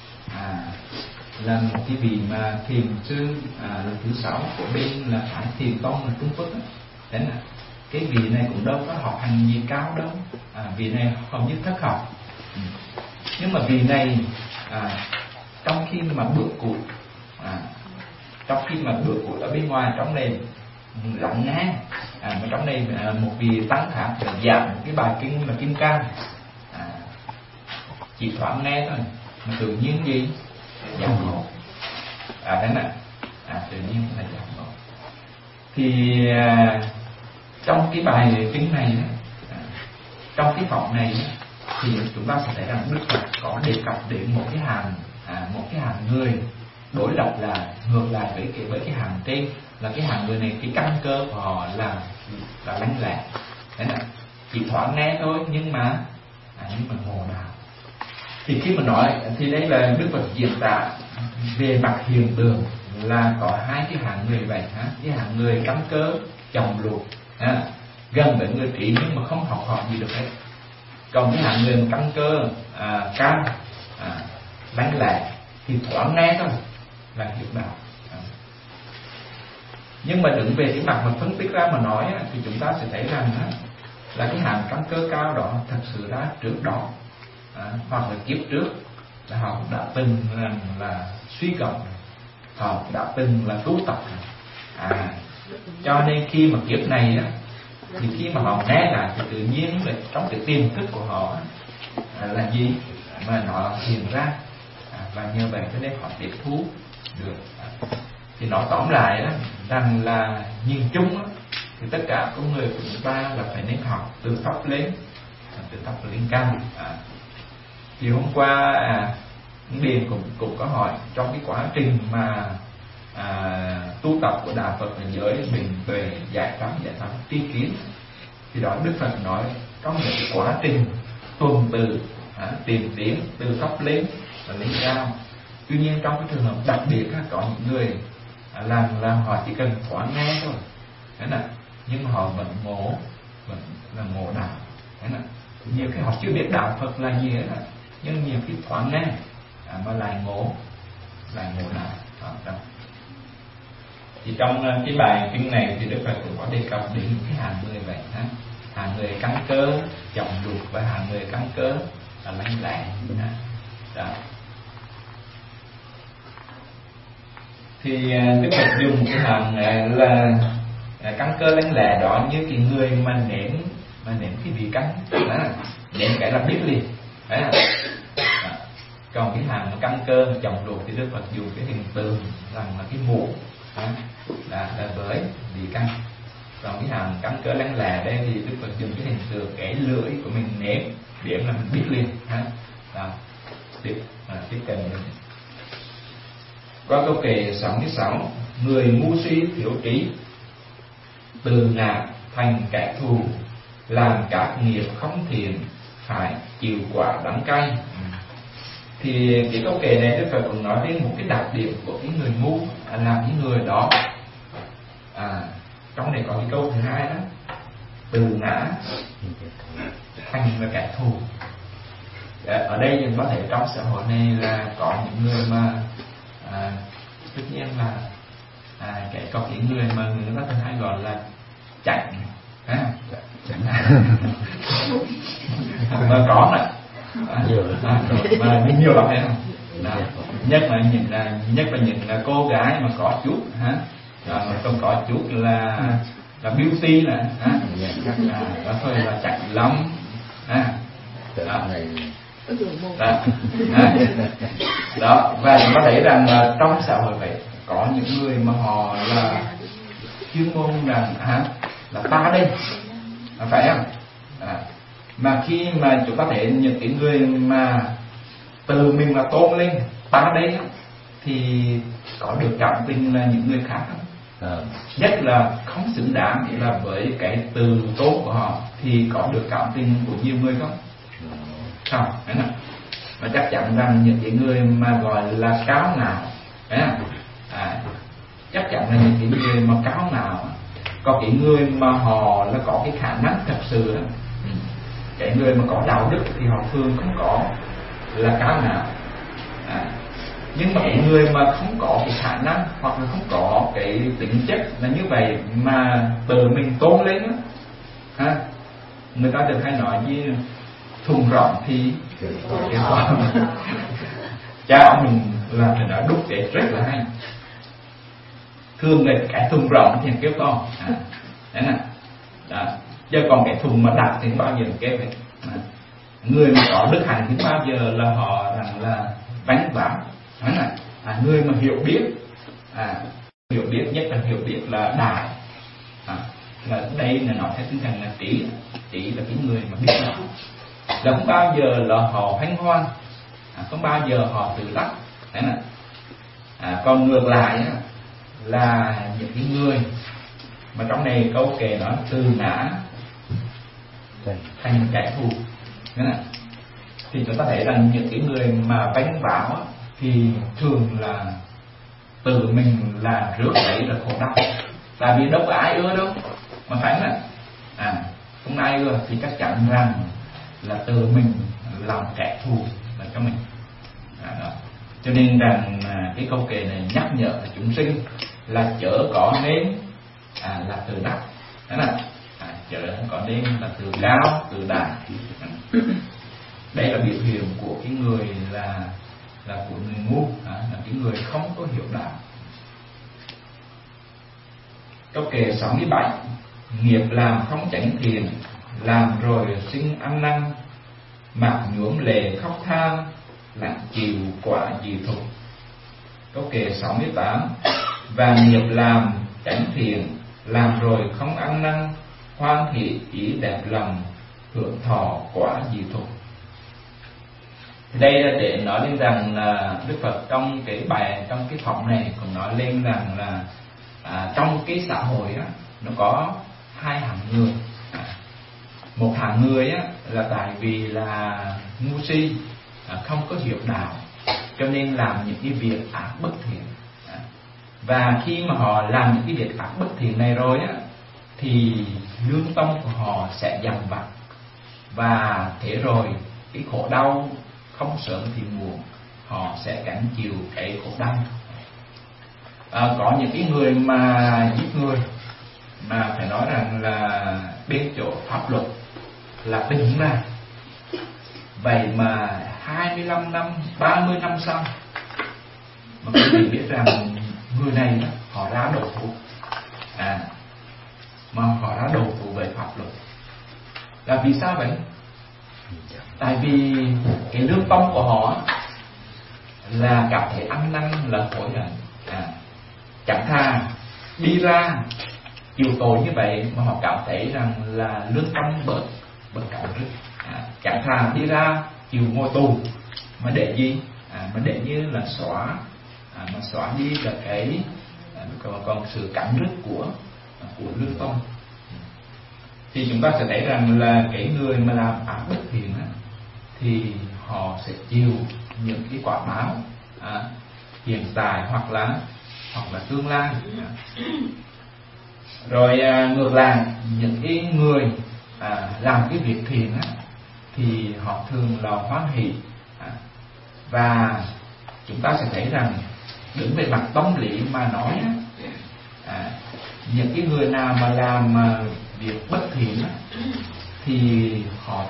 là một cái vị mà thiền sư lần thứ 6 của bên là Phái Thiền Tông là Trung Quốc đó. Thế là cái vị này cũng đâu có học hành gì cao đâu, vị này hầu như thất học. Nhưng mà vị này trong khi mà bước cụt ở bên ngoài trong này lặng nghe. Mà trong đây một vị tăng khác giảng một cái bài kinh là Kim Cang, chỉ thoáng nghe thôi mà tự nhiên gì giác ngộ. Thế này tự nhiên là giác ngộ. Thì trong cái bài kinh này, trong cái phẩm này thì chúng ta sẽ thấy rằng Đức Phật có đề cập đến một cái hàng người đối lập là ngược lại với cái hàng trên, là cái hàng người này cái căn cơ của họ là lánh lẹ. Thế này, chỉ thoáng nghe thôi nhưng mà ngộ đạo. Thì khi mà nói thì đây là Đức Phật diễn tả về mặt hiện tượng là có hai cái hàng người vậy. Cái hàng người căn cơ chồng luộc, gần với người trí nhưng mà không học hỏi gì được hết. Còn cái hạng người căn cơ cao, lánh lẹ thì thoáng nghe thôi là hiểu đạo. Nhưng mà đứng về cái mặt mà phân tích ra mà nói thì chúng ta sẽ thấy rằng là cái hạng căn cơ cao đó thật sự ra trước đó, hoặc là kiếp trước là họ đã từng là suy gẫm, họ đã từng là tu tập. Cho nên khi mà kiếp này thì khi mà họ nghe lại thì tự nhiên là trong cái tiềm thức của họ là gì mà nó hiện ra, và nhờ vậy cho nên họ tiếp thu được. Thì nói tóm lại rằng là nhìn chung thì tất cả con người của chúng ta là phải nên học từ thấp lên cao. Thì hôm qua Điền cũng có hỏi trong cái quá trình mà tu tập của Đạo Phật là giới mình về giải thoát tri kiến, thì đó Đức Phật nói trong những cái quá trình tuần từ tìm tiến từ thấp lên và lên cao. Tuy nhiên trong cái trường hợp đặc biệt có những người là họ chỉ cần thoáng nghe thôi, thế này, nhưng mà họ vẫn là ngộ đạo. Thế này, nhiều cái họ chưa biết Đạo Phật là gì hết, nhưng nhiều khi thoáng nghe mà lại ngộ đạo. Đó. Thì trong cái bài kinh này thì Đức Phật cũng có đề cập đến cái hàng người vậy, hàng người căn cơ chồng luộc và hàng người căn cơ là lánh lẹ. Đó. Thì Đức Phật dùng cái hàng là căn cơ lánh lẹ đó như cái người mà nếm cái vị canh, nếm cái là biết liền. Còn cái hàng căn cơ chồng luộc thì Đức Phật dùng cái hình tượng rằng là cái mũ, là với vị canh. Còn cái hàng căn cơ lánh lẹ đây thì Đức Phật dùng cái hình tượng cái lưỡi của mình nếm điểm là mình biết liền. Tiếp cận mình. Qua câu kệ 66, người ngu si thiếu trí, từ ngã thành kẻ thù, làm các nghiệp không thiện, phải chịu quả đắng cay. Thì cái câu kệ này Đức Phật cũng nói đến một cái đặc điểm của cái người ngu, là cái người đó. Trong này có cái câu thứ hai đó, từ ngã thành là kẻ thù. Ở đây mình có thể trong xã hội này là có những người mà tất nhiên là có cái người mà người ta thường hay gọi là chảnh, mà có nè, mà nhiều lắm đấy, nhất là những cô gái mà có chút mà không có chút là beauty nè, đó thôi là chảnh lắm. Đó, và chúng ta thấy rằng là trong xã hội vậy có những người mà họ là chuyên môn rằng là ta đây, phải không? Mà khi mà chúng ta thấy những cái người mà từ mình là tôn lên ta đây thì có được cảm tình là những người khác không? Nhất là không xứng đáng là với cái từ tốt của họ thì có được cảm tình của nhiều người không? Không, phải không? Mà chắc chắn rằng những cái người mà gọi là cáo ngạo, chắc chắn là những cái người mà cáo ngạo, có cái người mà họ là có cái khả năng thật sự, cái người mà có đạo đức thì họ thường không có là cáo ngạo. Nhưng mà cái người mà không có cái khả năng hoặc là không có cái tính chất là như vậy mà từ mình tôn lên người ta được hay nói như thùng rộng thì cha ông mình làm thì đã đúc cái rất là hay. thường là cái thùng rộng thì kéo to, đấy nè, chứ còn cái thùng mà đặt thì bao giờ kéo vậy. Người mà có đức hạnh thì bao giờ là họ rằng là bánh vã, đấy nè, người mà hiểu biết, hiểu biết nhất là hiểu biết là đại, là đây là nói theo tinh thần là trí là cái người mà biết rõ, là không bao giờ là họ hân hoan, không bao giờ họ tự đắc, đấy nè. Còn ngược lại á, là những cái người mà trong này câu kệ nói từ ngã thành kẻ thù, đấy nè. Thì chúng ta thấy rằng những cái người mà bánh bão á, thì thường là tự mình là rước lấy là khổ đau, tại vì đâu có ai ưa đâu, mà phải là không ai ưa thì chắc chắn rằng là tự mình làm kẻ thù là cho mình. Đó. Cho nên rằng cái câu kệ này nhắc nhở chúng sinh là chớ có nên là tự đắc, đó là chớ có nên là tự cao tự đại. Đây là biểu hiện của cái người là của người ngu, là cái người không có hiểu đạo. Câu kệ 67: nghiệp làm không chánh thiện, làm rồi sinh ăn năn, mặt nhuốm lệ khóc than, lặng chịu quả dị thục. Câu kệ 68: và nghiệp làm chánh thiện, làm rồi không ăn năn, hoan hỷ ý đẹp lòng, hưởng thọ quả dị thục. Đây là để nói lên rằng là Đức Phật trong cái bài, trong cái phẩm này cũng nói lên rằng là trong cái xã hội á, nó có hai hạng người. Một hạng người á, là tại vì là ngu si, không có hiểu đạo, cho nên làm những cái việc ác bất thiện. Và khi mà họ làm những cái việc ác bất thiện này rồi á, thì lương tâm của họ sẽ dằn vặt, và thế rồi cái khổ đau không sớm thì muộn họ sẽ gánh chịu cái khổ đau. Có những cái người mà giết người mà phải nói rằng là bên chỗ pháp luật là định ra, vậy mà 25 năm, 30 năm sau mà quý vị biết rằng người này đó, họ ra đầu thú, mà họ ra đầu thú về pháp luật. Là vì sao vậy? Tại vì cái lương tâm của họ là cảm thấy ăn năn là hối hận, chẳng thà đi ra chịu tội như vậy mà họ cảm thấy rằng là lương tâm bớt cảm rứt, chẳng thà đi ra chịu ngồi tù mà để gì, mà để như là xóa đi là cái còn sự cảm rứt của lương tâm. Thì chúng ta sẽ thấy rằng là cái người mà làm ác bất thiện á, thì họ sẽ chịu những cái quả báo hiện tại hoặc là tương lai. Rồi ngược lại những cái người làm cái việc thiện á, thì họ thường là hoan hỷ, và chúng ta sẽ thấy rằng đứng về mặt tâm lý mà nói á, những cái người nào mà làm việc bất thiện á, thì họ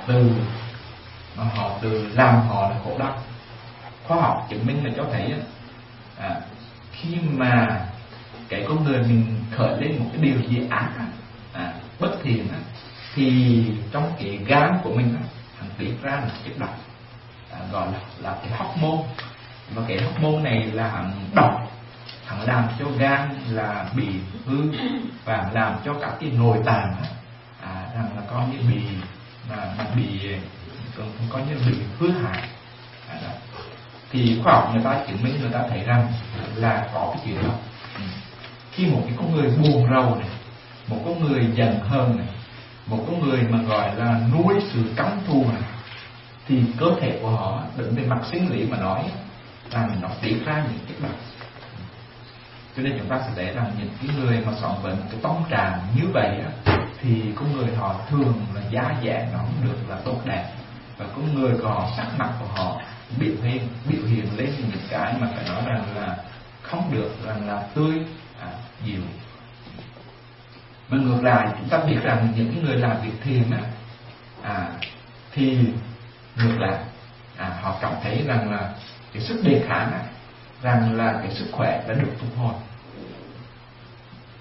từ làm họ là khổ đau. Khoa học chứng minh là cho thấy khi mà cái con người mình khởi lên một cái điều gì ác, bất thiện á, thì trong cái gan của mình hắn tiết ra một chất độc, gọi là cái hormone, và cái hormone này là hắn độc, hắn làm cho gan là bị hư, và làm cho các cái nội tạng rằng là coi như bị hư hại. Thì khoa học người ta chứng minh, người ta thấy rằng là có cái chuyện đó. Khi một cái con người buồn rầu này, một con người giận hờn này, một con người mà gọi là nuôi sự căm thù này, thì cơ thể của họ đứng về mặt sinh lý mà nói rằng nó tiết ra những chất độc. Cho nên chúng ta sẽ thấy rằng những cái người mà sống với một cái tâm trạng như vậy á, thì con người họ thường là giá dạng nó không được là tốt đẹp, và con người có sắc mặt của họ biểu hiện lên những cái mà phải nói rằng là không được rằng là tươi dịu. Mà ngược lại chúng ta biết rằng những cái người làm việc thiện thì ngược lại họ cảm thấy rằng là cái sức đề kháng rằng là cái sức khỏe đã được phục hồi.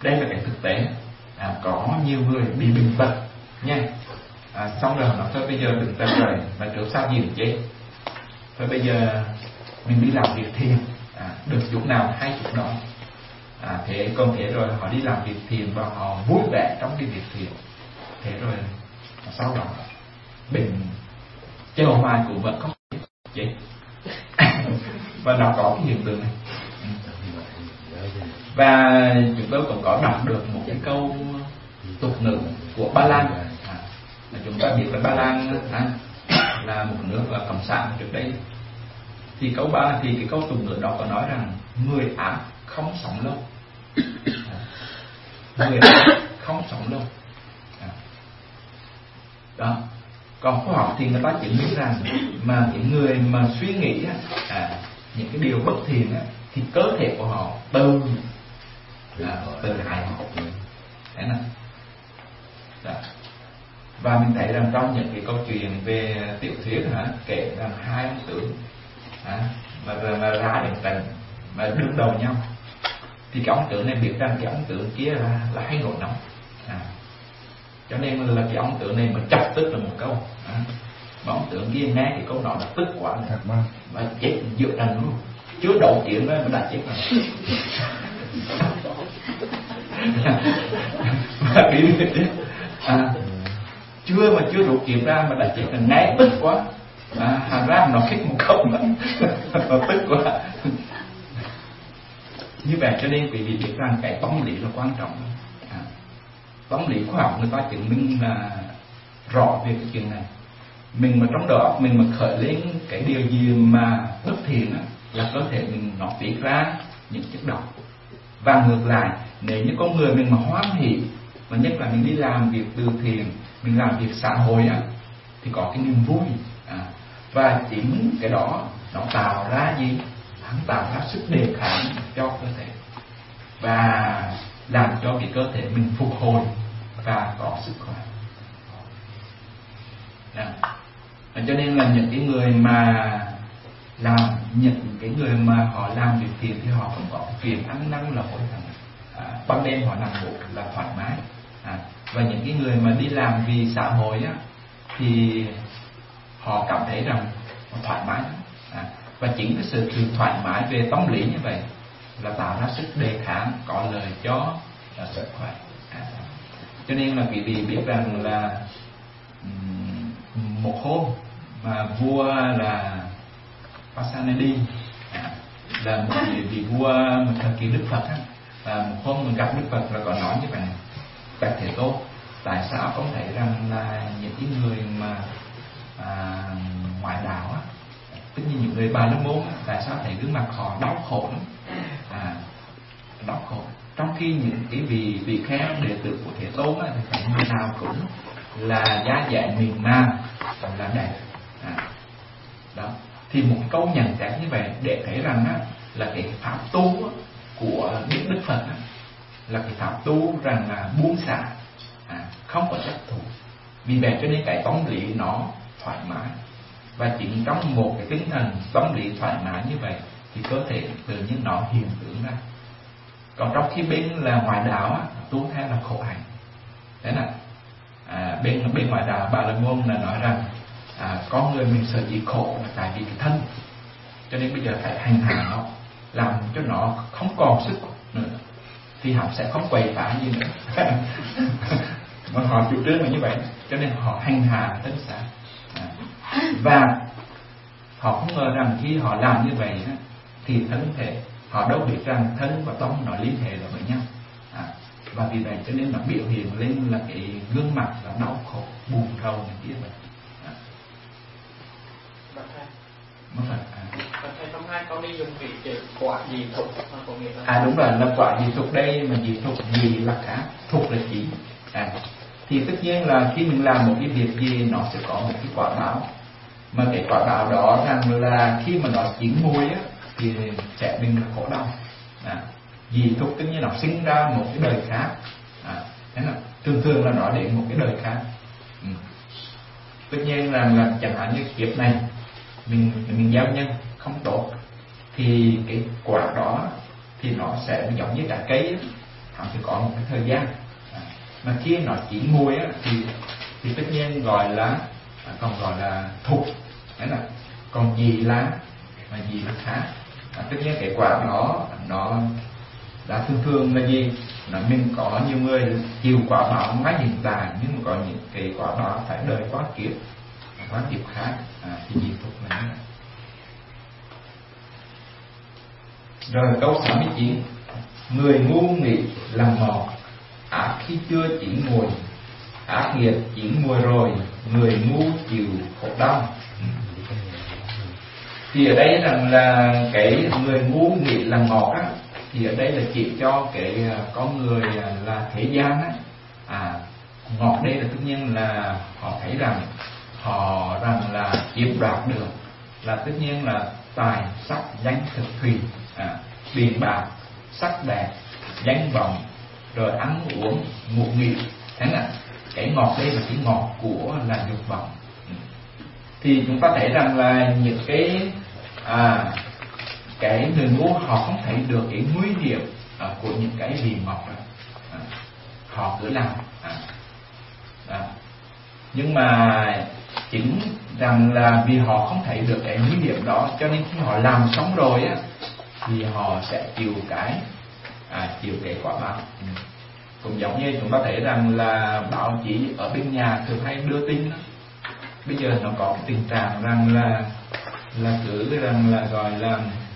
Đây là cái thực tế. Có nhiều người bị bệnh tật nha, xong rồi họ nói thôi bây giờ bệnh tật rồi mà trước sau gì cũng chết, thôi bây giờ mình đi làm việc thiền, được chút nào hay chút đó. Thế còn thế rồi họ đi làm việc thiền và họ vui vẻ trong cái việc thiền. Thế rồi sau đó bệnh chờ hoài cũng vẫn không chết. Và nó có cái hiện tượng này. Và chúng tôi cũng có đọc được một cái câu tục ngữ của Ba Lan. Chúng ta biết là Ba Lan là một nước là cộng sản trước đây. Thì cái câu tục ngữ đó có nói rằng người ác không sống lâu. Người ác không sống lâu. Đó. Còn khoa học thì người ta chứng minh rằng mà những người mà suy nghĩ những cái điều bất thiện thì cơ thể của họ tự hại họ. Đấy nè. Đó. Và mình thấy rằng trong những cái câu chuyện về tiểu thuyết kể rằng hai ông tướng mà ra đến trận mà đương đầu nhau, thì cái ông tướng này biết rằng cái ông tướng kia là hay nổi nóng, cho nên là cái ông tướng này mà chọc tức là một câu, mà ông tướng kia nghe cái câu đó là tức quá mà chết giữa trận luôn, chưa đầu chuyện đó mà đã chết rồi. Mà đi chưa đủ chuyện ra mà đã chết là nghe tức quá, thành ra nó khích một câu mà nó tức quá. Như vậy cho nên quý vị biết rằng cái tâm lý là quan trọng. Tâm lý khoa học người ta chứng minh là rõ về cái chuyện này. Mình mà trong đó mình mà khởi lên cái điều gì mà bất thiện là cơ thể mình nó tiết ra những chất độc. Và ngược lại, nếu như con người mình mà hoan hỷ, và nhất là mình đi làm việc từ thiện, mình làm việc xã hội thì có cái niềm vui, và chính cái đó nó tạo ra gì? Nó tạo ra sức đề kháng cho cơ thể và làm cho cái cơ thể mình phục hồi và có sức khỏe. Cho nên là những cái người mà họ làm việc thiện thì họ cũng có quyền ăn năn là hối hận. Ban đêm họ nằm ngủ là thoải mái. Và những cái người mà đi làm vì xã hội thì họ cảm thấy rằng thoải mái. Và chính cái sự thoải mái về tâm lý như vậy là tạo ra sức đề kháng có lợi cho sức khỏe. Cho nên là quý vị biết rằng là một hôm mà vua là Pasenadi là một vị vua một thời kỳ Đức Phật một hôm mình gặp Đức Phật là có nói như vậy: Bạch Thế Tôn, tại sao con thấy rằng là những cái người mà ngoại đạo tức như những người Bà La Môn tại sao thấy gương mặt họ đau khổ lắm, đau khổ, trong khi những cái vị khéo đệ tử của Thế Tôn thì thấy người nào cũng là da dẻ mịn màng là đẹp. Đó thì một câu nhận xét như vậy để thấy rằng là cái pháp tu của Đức Phật là cái pháp tu rằng là buông xả, không có chấp thủ. Vì vậy cho nên cái tâm lý nó thoải mái, và chính trong một cái tinh thần tâm lý thoải mái như vậy thì cơ thể tự nhiên nó hiện tượng ra. Còn trong khi bên là ngoại đạo tu theo là khổ hạnh. Thế nào? Bên ngoại đạo Bà La Môn là nói rằng con người mình sợ chỉ khổ là tại vì cái thân, cho nên bây giờ phải hành hạ nó, làm cho nó không còn sức nữa thì họ sẽ không quậy phá gì nữa. Mà họ chủ trương là như vậy, cho nên họ hành hạ thân xác. Và họ không ngờ rằng khi họ làm như vậy thì thân thể họ đâu biết rằng thân và tâm nó liên hệ lại với nhau. Và vì vậy cho nên nó biểu hiện lên là cái gương mặt là đau khổ, buồn rầu này kia vậy. Thầy năm nay con đi dùng cái quả dị thục mà có nghĩa là đúng rồi, là quả dị thục đây, mà dị thục gì là khác, thục là chỉ. Thì tất nhiên là khi mình làm một cái việc gì nó sẽ có một cái quả báo, mà cái quả báo đó rằng là khi mà nó chín mùi thì sẽ mình được khổ đau. Dị thục tất nhiên nó sinh ra một cái đời khác. Thế là thường là nó đến một cái đời khác. Tất nhiên là chẳng hạn như kiếp này mình gieo nhân không tốt thì cái quả đó thì nó sẽ giống như trái cây hắn phải có một cái thời gian. Mà khi nó chín mùi á, thì tất nhiên gọi là còn gọi là thục, đấy là còn gì lá mà gì là khác. Tất nhiên cái quả nó đã thường là gì, là mình có nhiều người chịu quả báo ngay hiện tại, nhưng mà có những cái quả báo phải đời quá kiếp khác, thì gì thục này. Rồi câu 69: người ngu nghĩ làm ngọt, ác khi chưa chín mùi, ác nghiệp chín mùi rồi, người ngu chịu khổ đau. Thì ở đây rằng là cái người ngu nghĩ làm ngọt á, thì ở đây là chỉ cho cái con người là thế gian á. Ngọt đây là tất nhiên là họ thấy rằng là chiếm đoạt được, là tất nhiên là tài sắc danh thực thùy, tiền bạc sắc đẹp danh vọng, rồi ăn uống ngủ nghỉ. Thế là cái ngọt đây là cái ngọt của là dục vọng. Thì chúng ta thấy rằng là những cái người ngu họ không thấy được cái nguy hiểm của những cái vị ngọt đó. Họ cứ làm. Nhưng mà chính rằng là vì họ không thấy được cái nguy hiểm đó, cho nên khi họ làm xong rồi á, thì họ sẽ chịu cái quả báo. Cũng giống như chúng ta thấy rằng là báo chí ở bên nhà thường hay đưa tin đó. Bây giờ nó có cái tình trạng rằng là cứ rằng là gọi là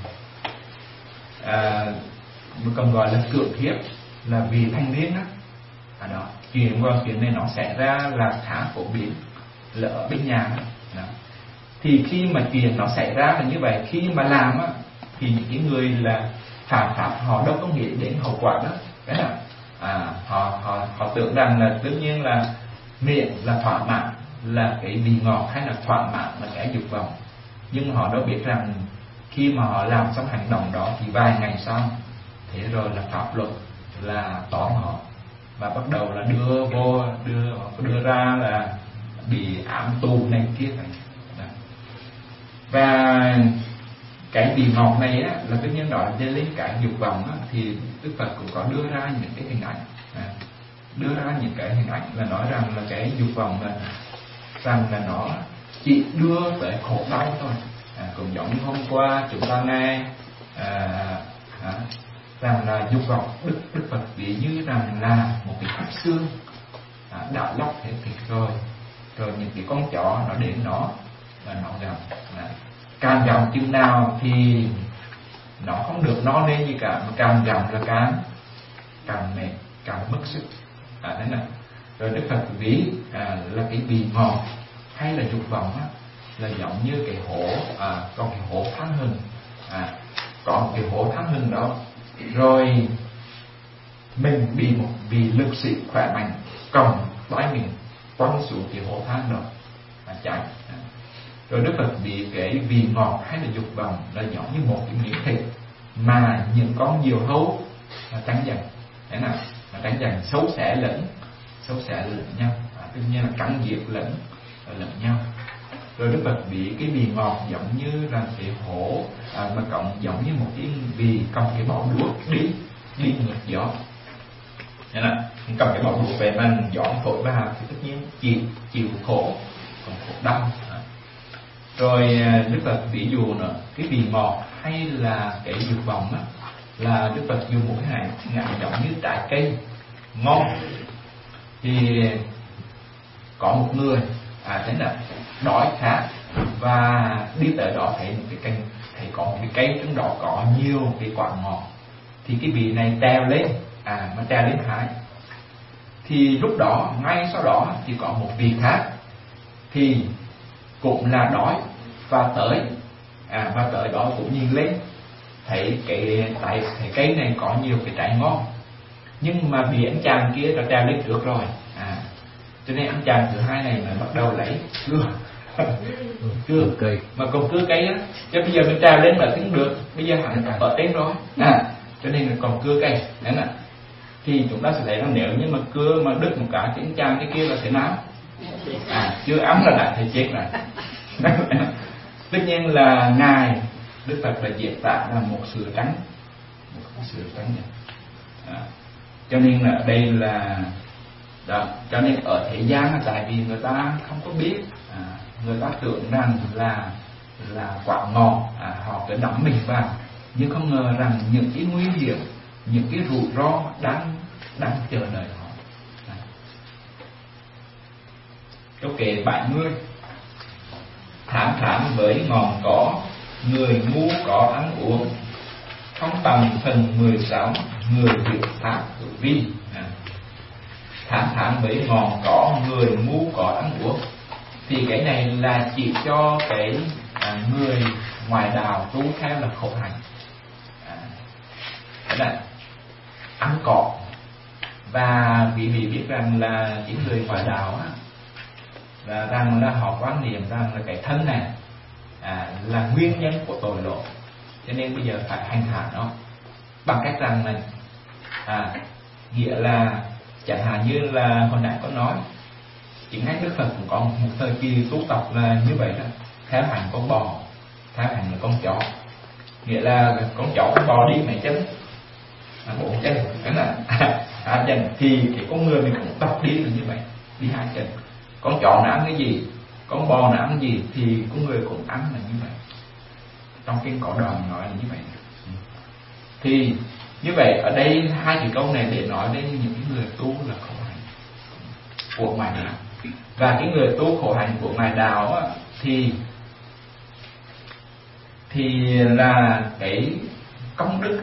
còn gọi là cưỡng hiếp là vì thanh niên đó. Đó, chuyện này nó xảy ra là khá phổ biến là ở bên nhà đó. Thì khi mà chuyện nó xảy ra là như vậy, khi mà làm á, thì những cái người là phạm pháp họ đâu có nghĩ đến hậu quả đó. Đấy là họ tưởng rằng là tất nhiên là miệng là thỏa mãn là cái vị ngọt, hay là thỏa mãn là cái dục vọng. Nhưng họ đâu biết rằng khi mà họ làm xong hành động đó thì vài ngày sau, thế rồi là pháp luật là tóm họ và bắt đầu là đưa ra là bị ám tù này kia này. Và cái vị ngọt này á, là tất nhiên đó là lên cái dục vọng á, thì Đức Phật cũng có đưa ra những cái hình ảnh, là nói rằng là cái dục vọng là nó chỉ đưa tới khổ đau thôi. Cũng giống như hôm qua chúng ta nghe rằng là dục vọng, Đức Phật ví như rằng là một cái khúc xương đã lóc hết thịt rồi những cái con chó nó đến nó và nó gặm, càng gặm chừng nào thì nó không được no nê gì cả, mà càng gặm là càng mệt, càng mất sức. Thế này. Rồi Đức Phật ví là cái vị ngọt hay là dục vọng á, là giống như cái hổ, còn cái hổ thắng hừng, còn cái hổ thắng hừng đó, rồi mình bị một vị lực sĩ khỏe mạnh cầm tay mình quăng xuống cái hổ thắng đó chạy. Rồi Đức Phật bị cái vị ngọt hay là dục vọng là giống như một cái miếng thịt mà những con diều hấu trắng dần, thế nào mà trắng dần xấu xẻ lẫn nhau, tất nhiên là cắn diệt lẫn nhau. Rồi Đức Phật bị cái vị ngọt giống như là cái hổ mà cộng giống như một cái vị cầm cái bó đuốc đi ngược gió, thế nào cầm cái bó đuốc về mà gió thổi vào thì tất nhiên chịu khổ, còn khổ đau. Rồi Đức Phật ví dụ nữa cái vị ngọt hay là cái dục vọng đó, là Đức Phật dùng một cái hình ảnh giống như trái cây ngon. Thì có một người thế là đói khát và đi tới đó thấy một cái cây, thấy có một cái cây trong đó có nhiều cái quả ngọt, thì cái vị này treo lên mà treo lên hái. Thì lúc đó ngay sau đó thì có một vị khác thì cũng là đói và tới đó cũng nhìn lên, thấy cái cây này có nhiều cái trái ngon, nhưng mà bị anh chàng kia đã treo lên trước rồi, cho nên anh chàng thứ hai này mới bắt đầu lấy cưa mà còn cưa cây á, chứ bây giờ mình treo lên mà cũng được, bây giờ hắn ở trên rồi, cho nên mình còn cưa cây, đấy nè. Thì chúng ta sẽ thấy rằng nếu như mà cưa mà đứt một cái thì anh chàng cái kia là thế nào, chưa ấm là đã thấy chết rồi. Tất nhiên là ngài Đức Phật là diễn tả là một sữa trắng, Cho nên là đây là đó, cho nên ở thế gian tại vì người ta không có biết, người ta tưởng rằng là quả ngọt, họ cứ đắm mình vào, nhưng không ngờ rằng những cái nguy hiểm, những cái rủi ro đang chờ đợi họ. Câu kệ 70. Thảm thảm với ngọn cỏ, người ngu có ăn uống, không bằng phần 16 người hiểu pháp hữu vi. Thảm thảm với ngọn cỏ, người ngu có ăn uống, thì cái này là chỉ cho cái người ngoài đạo tu theo là khổ hạnh. Thế là ăn cỏ. Và quý vị biết rằng là những người ngoài đạo á, là rằng là họ quan niệm rằng là cái thân này là nguyên nhân của tội lỗi, cho nên bây giờ phải hành hạ nó bằng cách rằng này, nghĩa là chẳng hạn như là hồi nãy có nói, chính ngay Đức Phật cũng có một thời kỳ tu tập là như vậy đó, theo hành con bò, theo hành là con chó, nghĩa là con chó con bò đi mấy chân, 4 chân, cái là 2 chân, thì cái con người mình cũng tập đi là như vậy, đi 2 chân. Con chó nó ăn cái gì, con bò nó ăn cái gì, thì con người cũng ăn là như vậy. Trong kinh Cỏ Đoàn nói là như vậy. Thì như vậy ở đây 2 cái câu này để nói đến những người tu là khổ hạnh của ngoài đạo. Và cái người tu khổ hạnh của ngoài đạo á, thì là cái công đức,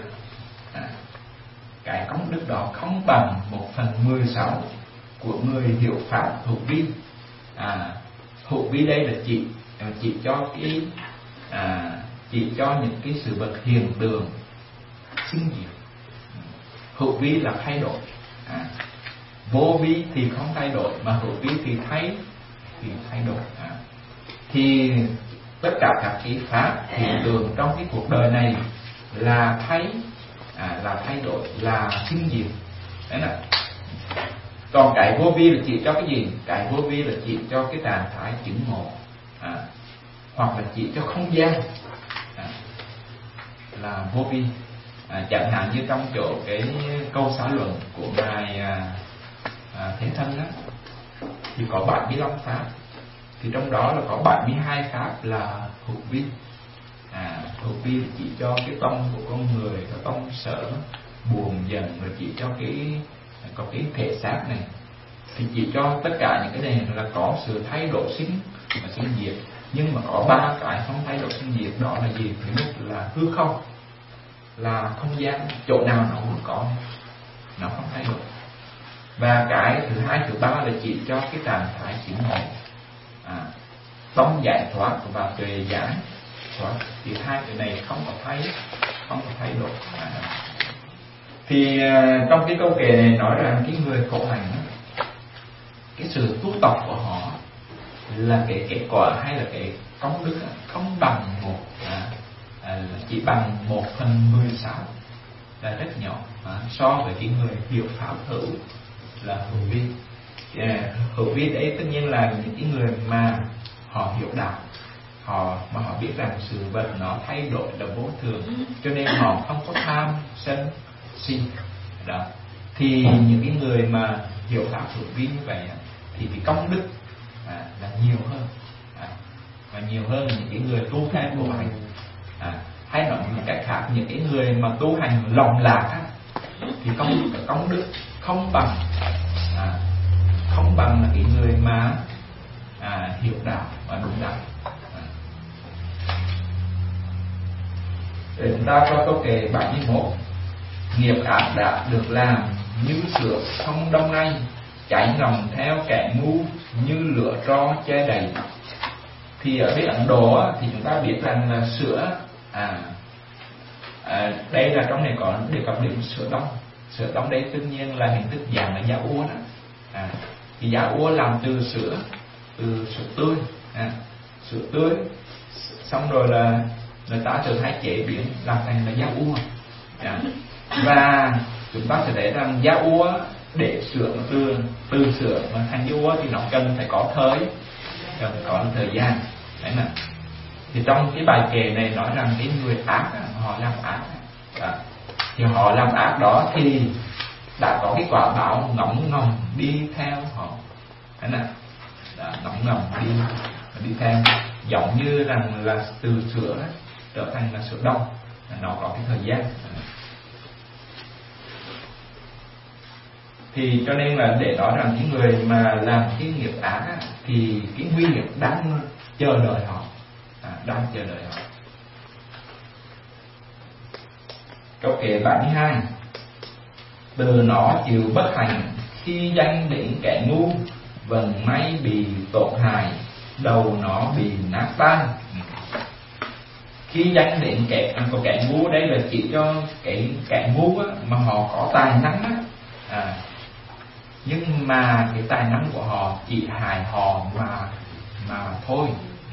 cái công đức đó không bằng 1/16 của người hiểu pháp hữu vi. Hữu vi đây là chỉ cho cái chỉ cho những cái sự vật hiện tượng sinh diệt. Hữu vi là thay đổi, vô vi thì không thay đổi, mà hữu vi thì thay đổi. Thì tất cả các cái pháp hiện tượng trong cái cuộc đời này là thay đổi, là sinh diệt. Đấy là. Còn cái vô vi là chỉ cho cái gì? Cái vô vi là chỉ cho cái trạng thái chứng ngộ, hoặc là chỉ cho không gian, là vô vi. Chẳng hạn như trong chỗ cái câu xá luận của ngài Thế Thân đó, thì có 75 pháp, thì trong đó là có 72 pháp là hữu vi. Hữu vi là chỉ cho cái tâm của con người, cái tâm sợ, buồn, giận, rồi chỉ cho có cái thể xác này, thì chỉ cho tất cả những cái này là có sự thay đổi sinh và sinh diệt. Nhưng mà có 3 cái không thay đổi sinh diệt, đó là gì? Thứ nhất là hư không, là không gian, chỗ nào nó cũng có, nó không thay đổi. Và cái thứ hai, thứ ba là chỉ cho cái trạng thái chứng ngộ, tâm giải thoát và tuệ giải thoát. Thì 2 cái này không có thay đổi. Thì trong cái câu kệ này nói rằng cái người khổ hạnh, cái sự tu tập của họ là cái kết quả hay là cái công đức không bằng chỉ bằng 1/16, là rất nhỏ so với cái người hiểu pháp hữu là hữu vi. Hữu vi đấy tất nhiên là những cái người mà họ hiểu đạo, họ biết rằng sự vật nó thay đổi là vô thường, cho nên họ không có tham sân si đó. Thì những cái người mà hiểu pháp hữu vi như vậy thì cái công đức là nhiều hơn, và nhiều hơn những cái người tu theo khổ hạnh. Hay nói một cách khác, những cái người mà tu hành lòng lạc thì công đức không bằng là cái người mà hiểu đạo và đúng đạo. Để chúng ta cho câu kệ 71. Nghiệp ác đã được làm như sữa không đông nay, cháy ngầm theo kẻ ngu như lửa tro che đầy. Thì ở bên Ấn Độ thì chúng ta biết rằng là sữa, đây là trong này có đề cập đến sữa đông. Sữa đông đây tất nhiên là hình thức dạng là giá úa đó. Thì giá úa làm từ sữa tươi, sữa tươi xong rồi là người ta thường hay chế biến làm thành là giá úa. Và chúng ta sẽ thấy rằng giá úa để sữa từ sữa mà thành giá úa thì nó cần phải có thời gian. Đấy nè. Thì trong cái bài kệ này nói rằng cái người ác họ làm ác, thì họ làm ác đó thì đã có cái quả báo ngấm ngầm đi theo họ, thế này, ngấm ngầm đi theo, giống như rằng là từ sữa trở thành là sữa đông, nó có cái thời gian. Thì cho nên là để nói rằng cái người mà làm cái nghiệp ác thì cái nguy hiểm đang chờ đợi họ, đang chờ đợi họ. Câu kệ 72: từ nó chịu bất hạnh khi danh đến kẻ ngu, vần may bị tổn hại, đầu nó bị nát tan. Khi danh đến kẻ ngu, đây là chỉ cho cái kẻ ngu mà họ có tài năng nhưng mà cái tài năng của họ chỉ hại họ mà thôi.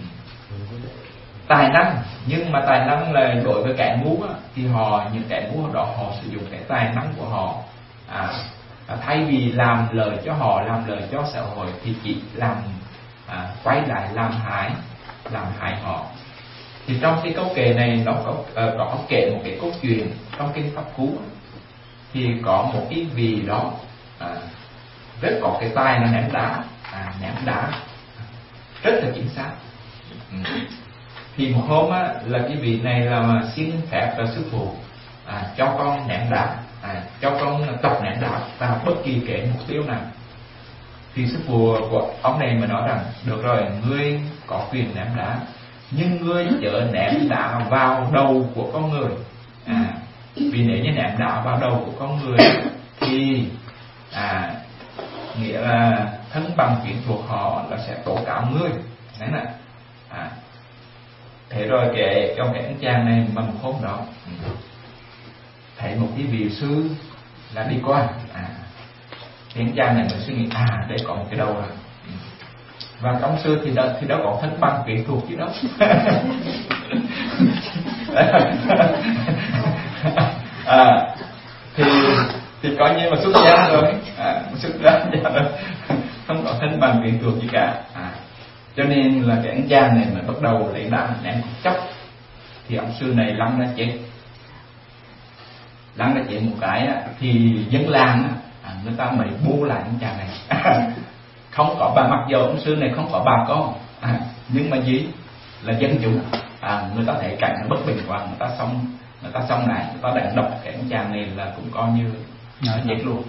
Tài năng, nhưng mà tài năng là đối với kẻ ngu thì những kẻ ngu đó họ sử dụng cái tài năng của họ thay vì làm lời cho họ, làm lời cho xã hội thì chỉ làm quay lại làm hại họ. Thì trong cái câu kệ này nó có kể một cái câu chuyện trong kinh Pháp Cú. Thì có một cái vị đó rất có cái tài là ném đá rất là chính xác. Thì một hôm là cái vị này là xin phép là sư phụ cho con ném đá, cho con tập ném đá vào bất kỳ cái mục tiêu nào. Thì sư phụ của ông này mà nói rằng được rồi, ngươi có quyền ném đá, nhưng ngươi chớ ném đá vào đầu của con người. Vì nếu như ném đá vào đầu của con người thì nghĩa là thân bằng quyến thuộc họ là sẽ tố cáo ngươi. Đấy nè. Thế rồi trong cái anh chàng này mà một hôm đó thấy một cái vị sư là đi qua, thì anh chàng này mới suy nghĩ đây có một cái đầu rồi. Và trong sư thì đó có thân bằng quyến thuộc chứ đó. Thì coi như mà xuất gia rồi, xuất gia rồi, không có thân bằng quyến thuộc gì cả. Cho nên là cái anh chàng này mà bắt đầu lấy đá ném chốc thì ông sư này lăn ra chết một cái thì dân làng người ta mới bu lại anh chàng này. Không có bà, mặc dù ông sư này không có bà con, nhưng mà gì là dân chúng, người ta thấy cảnh nó bất bình quá, người ta xong này, người ta đánh đập cái anh chàng này là cũng coi như chết luôn.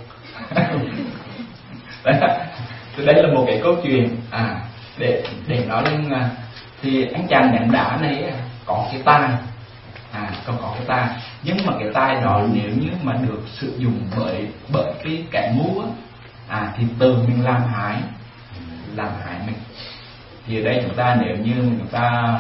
Đây là một cái câu chuyện để nói lên thì anh chàng ném đá này có cái tai, có cái tai, nhưng mà cái tai đó nếu như mà được sử dụng bởi cái kẻ ngu thì từ mình làm hại mình. Thì ở đây chúng ta nếu như chúng ta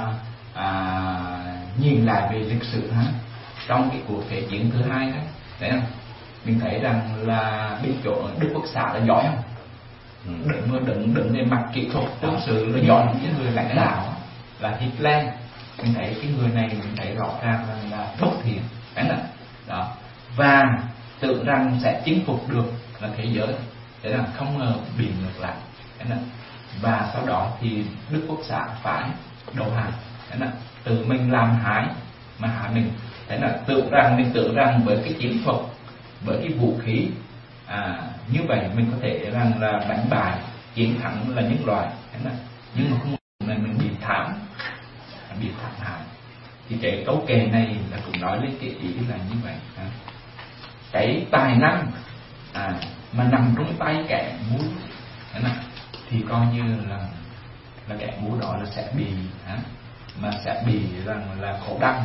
nhìn lại về lịch sử trong cái cuộc thế chiến thứ hai đấy không? Mình thấy rằng là bên chỗ Đức Quốc xã là giỏi không? Đừng về mặt kỹ thuật quân sự là giỏi, những người lãnh đạo là Hitler. Mình thấy cái người này mình thấy rõ ràng là bất thiện, đấy là đó, và tưởng rằng sẽ chinh phục được là thế giới, đấy là không ngờ bị ngược lại, đấy là. Và sau đó thì Đức Quốc xã phải đầu hàng, đấy là tự mình làm hại mà hại mình, đấy là tưởng rằng với cái chiến thuật, với cái vũ khí như vậy mình có thể rằng là đánh bại, chiến thắng là những loại, nhưng mà không này mình bị thảm hại. Thì cái câu kệ này là cũng nói lên cái ý là như vậy. Cái tài năng mà nằm trong tay kẻ ngu thì coi như là kẻ ngu đó là sẽ bị rằng là khổ đau.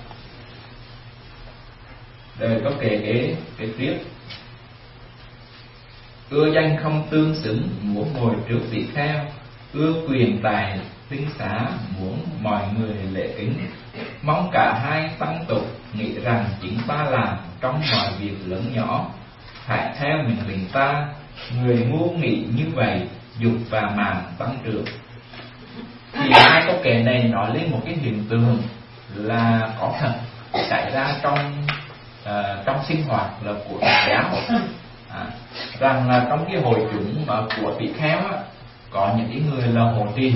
Rồi có kể cái tiếp: ưa danh không tương xứng, muốn ngồi trước vị kheo, ưa quyền tài tinh xá, muốn mọi người lễ kính, mong cả hai tăng tục, nghĩ rằng chính ta làm trong mọi việc lớn nhỏ, hãy theo mình ta, người ngu nghĩ như vậy, dục và màng tăng trưởng. Thì hai câu kệ này nói lên một cái hiện tượng là có thật xảy ra trong sinh hoạt là của Phật giáo, rằng là trong cái hội chúng của tỳ kheo có những cái người là hộ trì,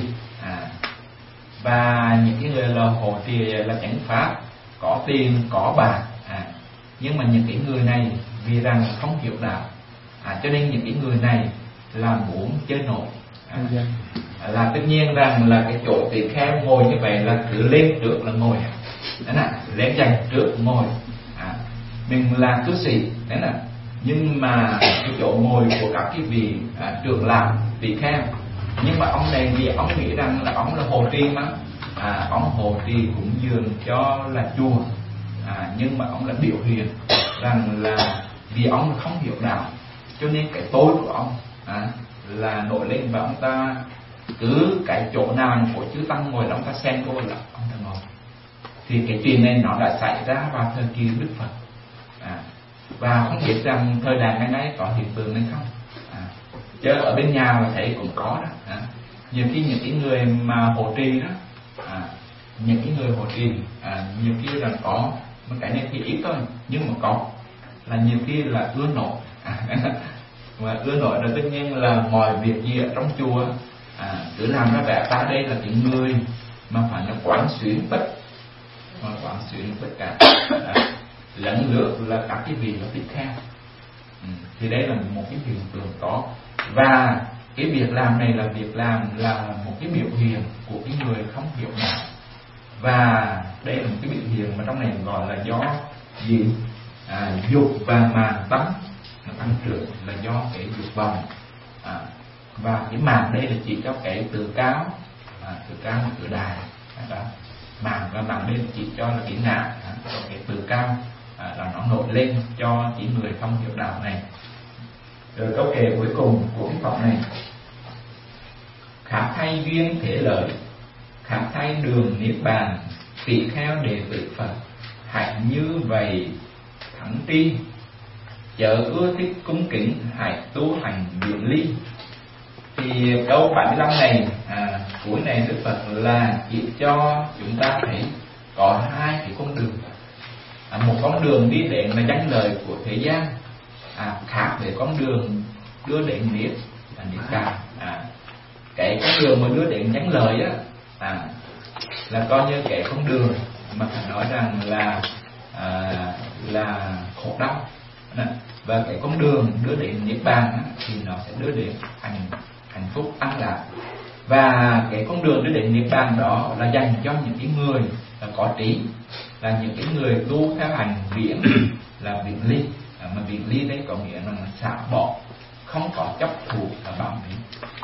và những cái người là hộ trì là chánh pháp, có tiền có bạc, nhưng mà những cái người này vì rằng không hiểu đạo. Cho nên những cái người này là muốn chơi nổi. Là tất nhiên rằng là cái chỗ tỳ kheo ngồi như vậy là cứ lên trước là ngồi, đấy là lên dành trước ngồi. Mình là cư sĩ, đấy là, nhưng mà cái chỗ ngồi của các cái vị trưởng lão tỳ kheo, nhưng mà ông này vì ông nghĩ rằng là ông là hộ trì mà, ông hộ trì cúng dường cho là chùa, nhưng mà ông là biểu hiện rằng là vì ông không hiểu đạo, cho nên cái tôi của ông là nổi lên, và ông ta cứ cái chỗ nào của chư tăng ngồi là ông ta xem cô là ông ta ngồi. Thì cái chuyện này nó đã xảy ra vào thời kỳ Đức Phật, và không biết rằng thời đại ngày nay có hiện tượng này không. Chứ ở bên nhà là thấy cũng có đó. Nhiều khi những cái người mà hộ trì đó, những cái người hộ trì nhiều khi là có, mà cái này thì ít thôi, nhưng mà có là nhiều khi là ưa nổi. Mà ưa nổi là tất nhiên là mọi việc gì ở trong chùa cứ làm ra vẻ ta đây là cái người mà phải nó quán xuyến tất cả, lẫn lượt là các cái vị nó tiếp theo. Thì đây là một cái hiện tượng có, và cái việc làm này là việc làm là một cái biểu hiện của cái người không hiểu đạo. Và đây là một cái biểu hiện mà trong này gọi là do gì? Dục và màng tánh nó tăng trưởng, là do cái dục vọng. Và cái màng đây là chỉ cho cái tự cao và tự đài đó. Màng và màng đây là chỉ cho là cái ngã, cho cái tự cao là nó nổi lên cho những người không hiểu đạo này. Rồi câu kệ cuối cùng của cái phẩm này: khác thay duyên thế lợi, khác thay đường niết bàn, tỳ kheo đệ tử Phật, hãy như vậy thắng tri, chớ ưa thích cung kính, hãy tu hành biện ly. Thì câu 75 này, cuối này Đức Phật là chỉ cho chúng ta thấy có hai cái con đường. Một con đường đi đến là danh lời của thế gian, khác với con đường đưa đến niết bàn. Cái con đường mà đưa đến danh lời là coi như cái con đường mà phải nói rằng là khổ đau. Và cái con đường đưa đến niết bàn thì nó sẽ đưa đến hạnh phúc an lạc. Và cái con đường đưa đến niết bàn đó là dành cho những cái người là có trí, là những cái người tu theo hành viễn, là viễn ly. Mà viễn ly đấy có nghĩa là xả bỏ, không có chấp thủ và bám víu.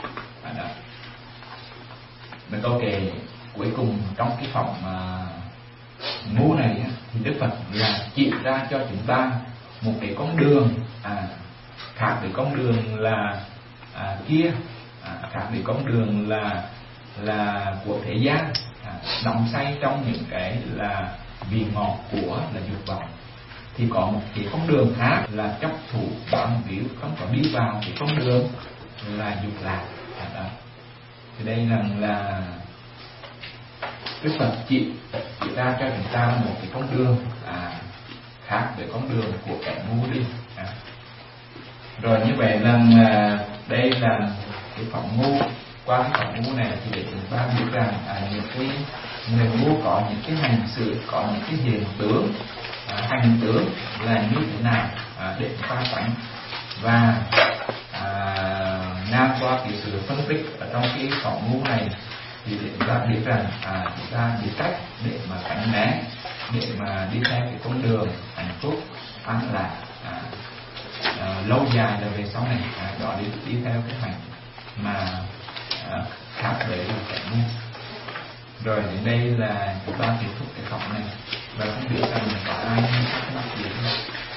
Và câu kệ cuối cùng trong cái phẩm ngu này thì Đức Phật là chỉ ra cho chúng ta một cái con đường khác với con đường là kia, khác với con đường là của thế gian, đắm say trong những cái là vị ngọt của là dục vọng. Thì có một cái con đường khác là chấp thủ bám víu, không có đi vào cái con đường là dục lạc. Thì đây là Đức Phật chỉ ra cho chúng ta một cái con đường khác với con đường của kẻ ngu đi. Rồi như vậy là đây là cái phẩm ngu. Qua cái phẩm ngu này thì để chúng ta biết rằng những cái người ngu có những cái hành xử, có những cái hiện tướng, hành tướng là như thế nào để chúng ta tránh. Và ngang qua cái sự phân tích ở trong cái phẩm ngu này thì để chúng ta biết rằng chúng ta biết cách để mà tránh né, để mà đi theo cái con đường hạnh phúc an lạc lâu dài là về sau này, đó đi theo cái hành mà khác với là cái ngu. Rồi đến đây là chúng ta kết thúc cái phẩm này, và không biết rằng có ai thắc mắc gì không?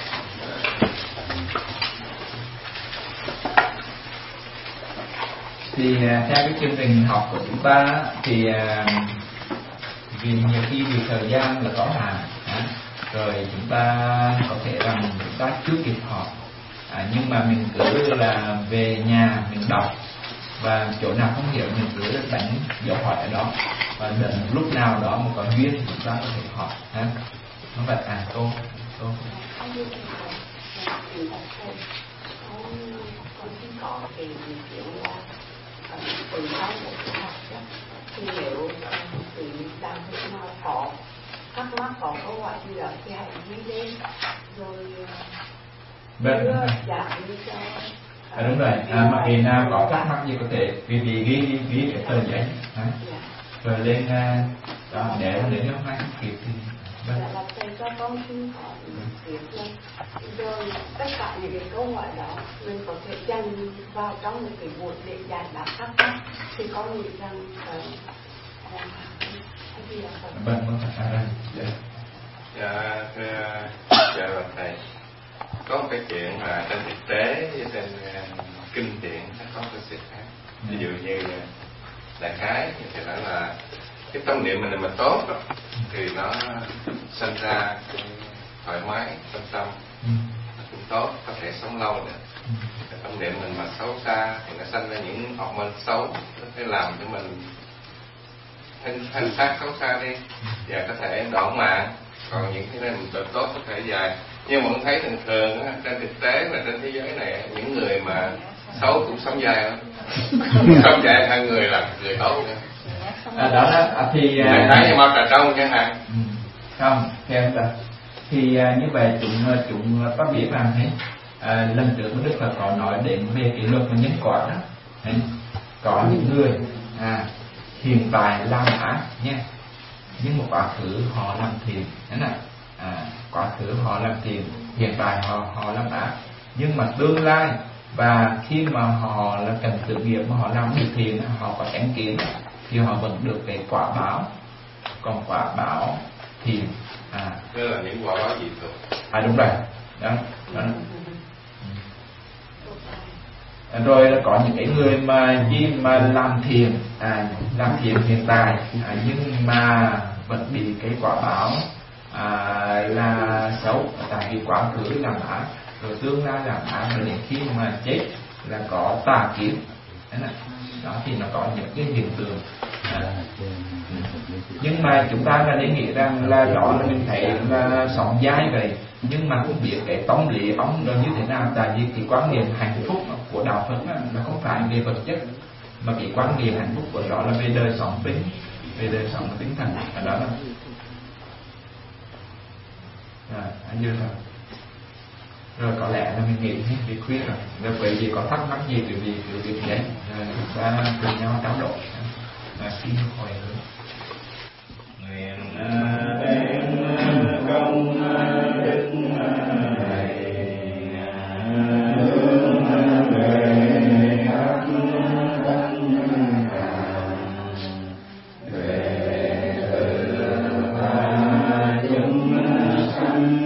Thì theo cái chương trình học của chúng ta thì vì nhiều khi vì thời gian là có hạn, rồi chúng ta có thể rằng chúng ta chưa kịp học, nhưng mà mình cứ là về nhà mình đọc, và chỗ nào không hiểu mình cứ đánh dấu hỏi ở đó, và đợi lúc nào đó mà có duyên thì chúng ta có thể hỏi. Nó vậy cô từ sau một cái học thì liệu thì đang họ thắc mắc họ có gọi như là cái hành vi lên rồi Đúng rồi. Mà khi nào có thắc mắc gì có thể ghi cái tờ giấy rồi lên đó để nếu hôm nay không kịp thì là thầy cho con xin hỏi tiếp là rồi tất cả những cái câu hỏi đó mình có thể dành vào trong một cái buổi để giải đáp thắc mắc, thì con nghĩ rằng dạ là thầy, có một cái chuyện mà trên thực tế với trên kinh điển nó có cái sự khác. Ví dụ như đại khái thì nói là cái tâm niệm mình mà tốt đó, thì nó sinh ra cái thoải mái tâm tâm, nó cũng tốt, có thể sống lâu nữa. Cái tâm niệm mình mà xấu xa thì nó sinh ra những hormone xấu, nó sẽ làm cho mình thân xác xấu xa đi và có thể đoạn mạng. Còn những cái này mình tốt có thể dài. Nhưng mà cũng thấy thường thường á, trên thực tế và trên thế giới này những người mà xấu cũng sống dài lắm. Sống dài hơn người là người tốt nữa. Đó thì thấy như mau trà đông chẳng hạn. Không, theo là thì như vậy chúng có biết rằng thế lần trước Đức Phật có nói đến về cái luật nhân quả đó. Thế, có những người hiện tại làm ác nha, nhưng mà quá khứ họ làm thiện, thế này quá khứ họ làm thiện, hiện tại họ làm ác, nhưng mà tương lai và khi mà họ là cần tự nghiệp mà họ làm được thiện, họ có chánh kiến thì họ vẫn được cái quả báo. Còn quả báo thì đó là những quả báo gì thôi. Đúng rồi đó. Rồi là có những cái người mà gì mà làm thiện hiện tại nhưng mà vẫn bị cái quả báo là xấu, tại vì quá khứ làm ác rồi tương lai làm ác, rồi đến khi mà chết là có tà kiếp. Đó thì nó có những cái hiện tượng. Nhưng mà chúng ta là để nghĩ rằng là đó là mình thấy là sống dai vậy, nhưng mà không biết cái tông lý ông là như thế nào. Tại vì cái quan niệm hạnh phúc của đạo Phật là không phải về vật chất, mà cái quan niệm hạnh phúc của đó là về đời sống tính, về đời sống tinh thần. Đó là anh như là rồi có lẽ là mình nghĩ bí quyết rồi vậy gì có thắc mắc gì từ việc đấy chúng ta cùng nhau trao đổi xin hỏi hướng nguyện đem công đức này hướng về khắp tất cả về từ ba chúng sanh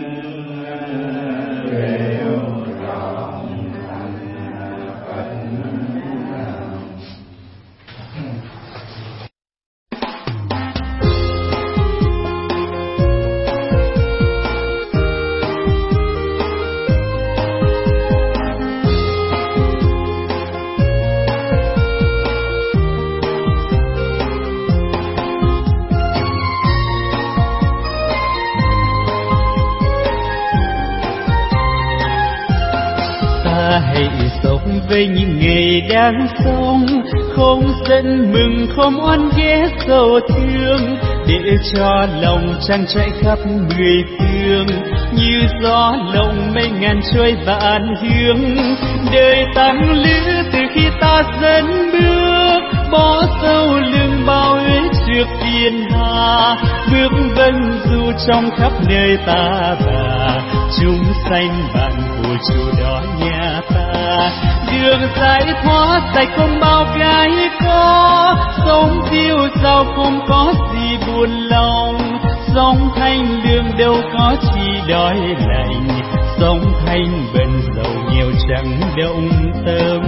về những ngày đang sống, không giận mừng không oán ghét sầu thương, để cho lòng tràn trải khắp mười phương, như gió lộng mây ngàn trôi vạn hướng. Đời tăng lữ từ khi ta dẫn bước, bỏ sâu lưng bao uế trượt phiền hà, bước vân du trong khắp nơi ta bà, chúng sanh bạn của chủ đó nhà ta. Đường giải thoát sạch không bao cái có, sống phiêu sao không có gì buồn lòng, sống thanh lương đâu có chi đói lạnh, sống thanh bần giàu nhiều chẳng động tâm.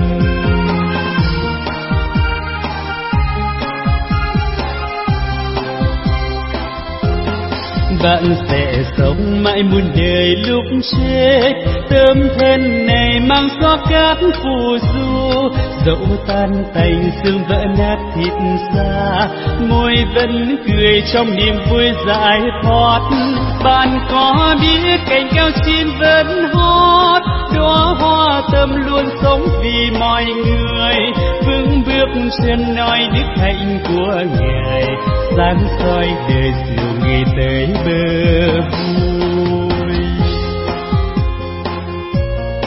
Bạn sẽ sống mãi muôn đời lúc chết, tâm thân này mang gió cát phù du, dẫu tan tành xương vỡ nát thịt da, môi vẫn cười trong niềm vui giải thoát. Bạn có biết cành cao chín vẫn hót, đóa hoa tâm luôn sống vì mọi người, vững bước chân nói đức hạnh của Ngài, sáng soi đời dìu người tới bờ vui.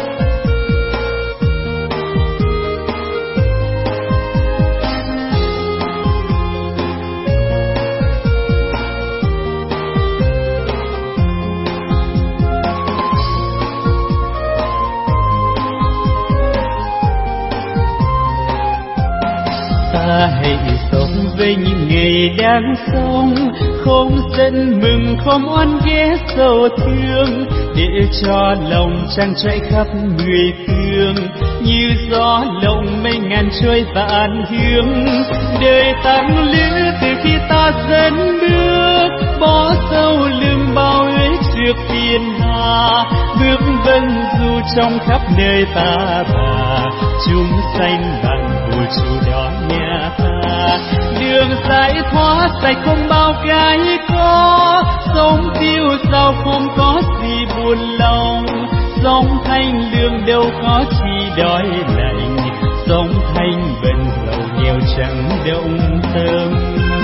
ngày đang sống, không giận mừng không oán ghét sầu thương, để cho lòng tràn trải khắp mười phương, như gió lộng mây ngàn trôi vạn hướng. Đời tăng lữ từ khi ta dẫn bước, bỏ sau lưng bao uế trước thiên hà, bước vân du trong khắp nơi ta bà, chúng sanh bằng bùa chú đó nhà ta. Đường giải thoát sạch không bao cái có, sống tiêu dao không có gì buồn lòng, sống thanh lương đâu có chi đói lạnh, sống thanh bần giàu nghèo chẳng động tâm.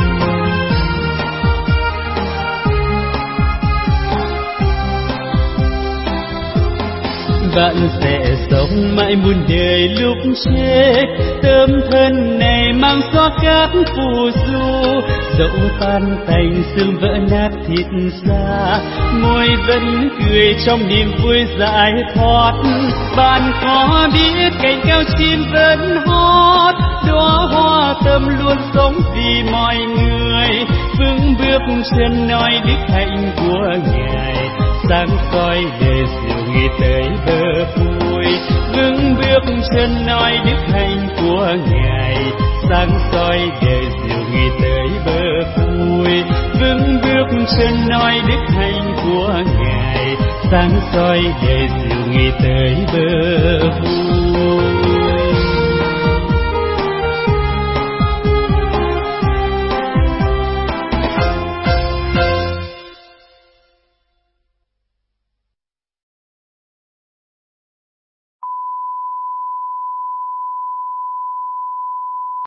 Bạn sẽ sống mãi muôn đời lúc chết, tâm thân này mang xóa cát phù du, dẫu tan tành xương vỡ nát thịt da, môi vẫn cười trong niềm vui giải thoát. Bạn có biết cành cao chim vẫn hót, đóa hoa tâm luôn sống vì mọi người, vững bước chân nói đức hạnh của Ngài, sáng soi đời diệu nghĩ tới bờ vui. Vững bước chân nói đức hạnh của Ngài, sáng soi đời diệu nghĩ tới bờ vui. Vững bước chân nói đức hạnh của Ngài, sáng soi đời diệu nghĩ tới bờ vui.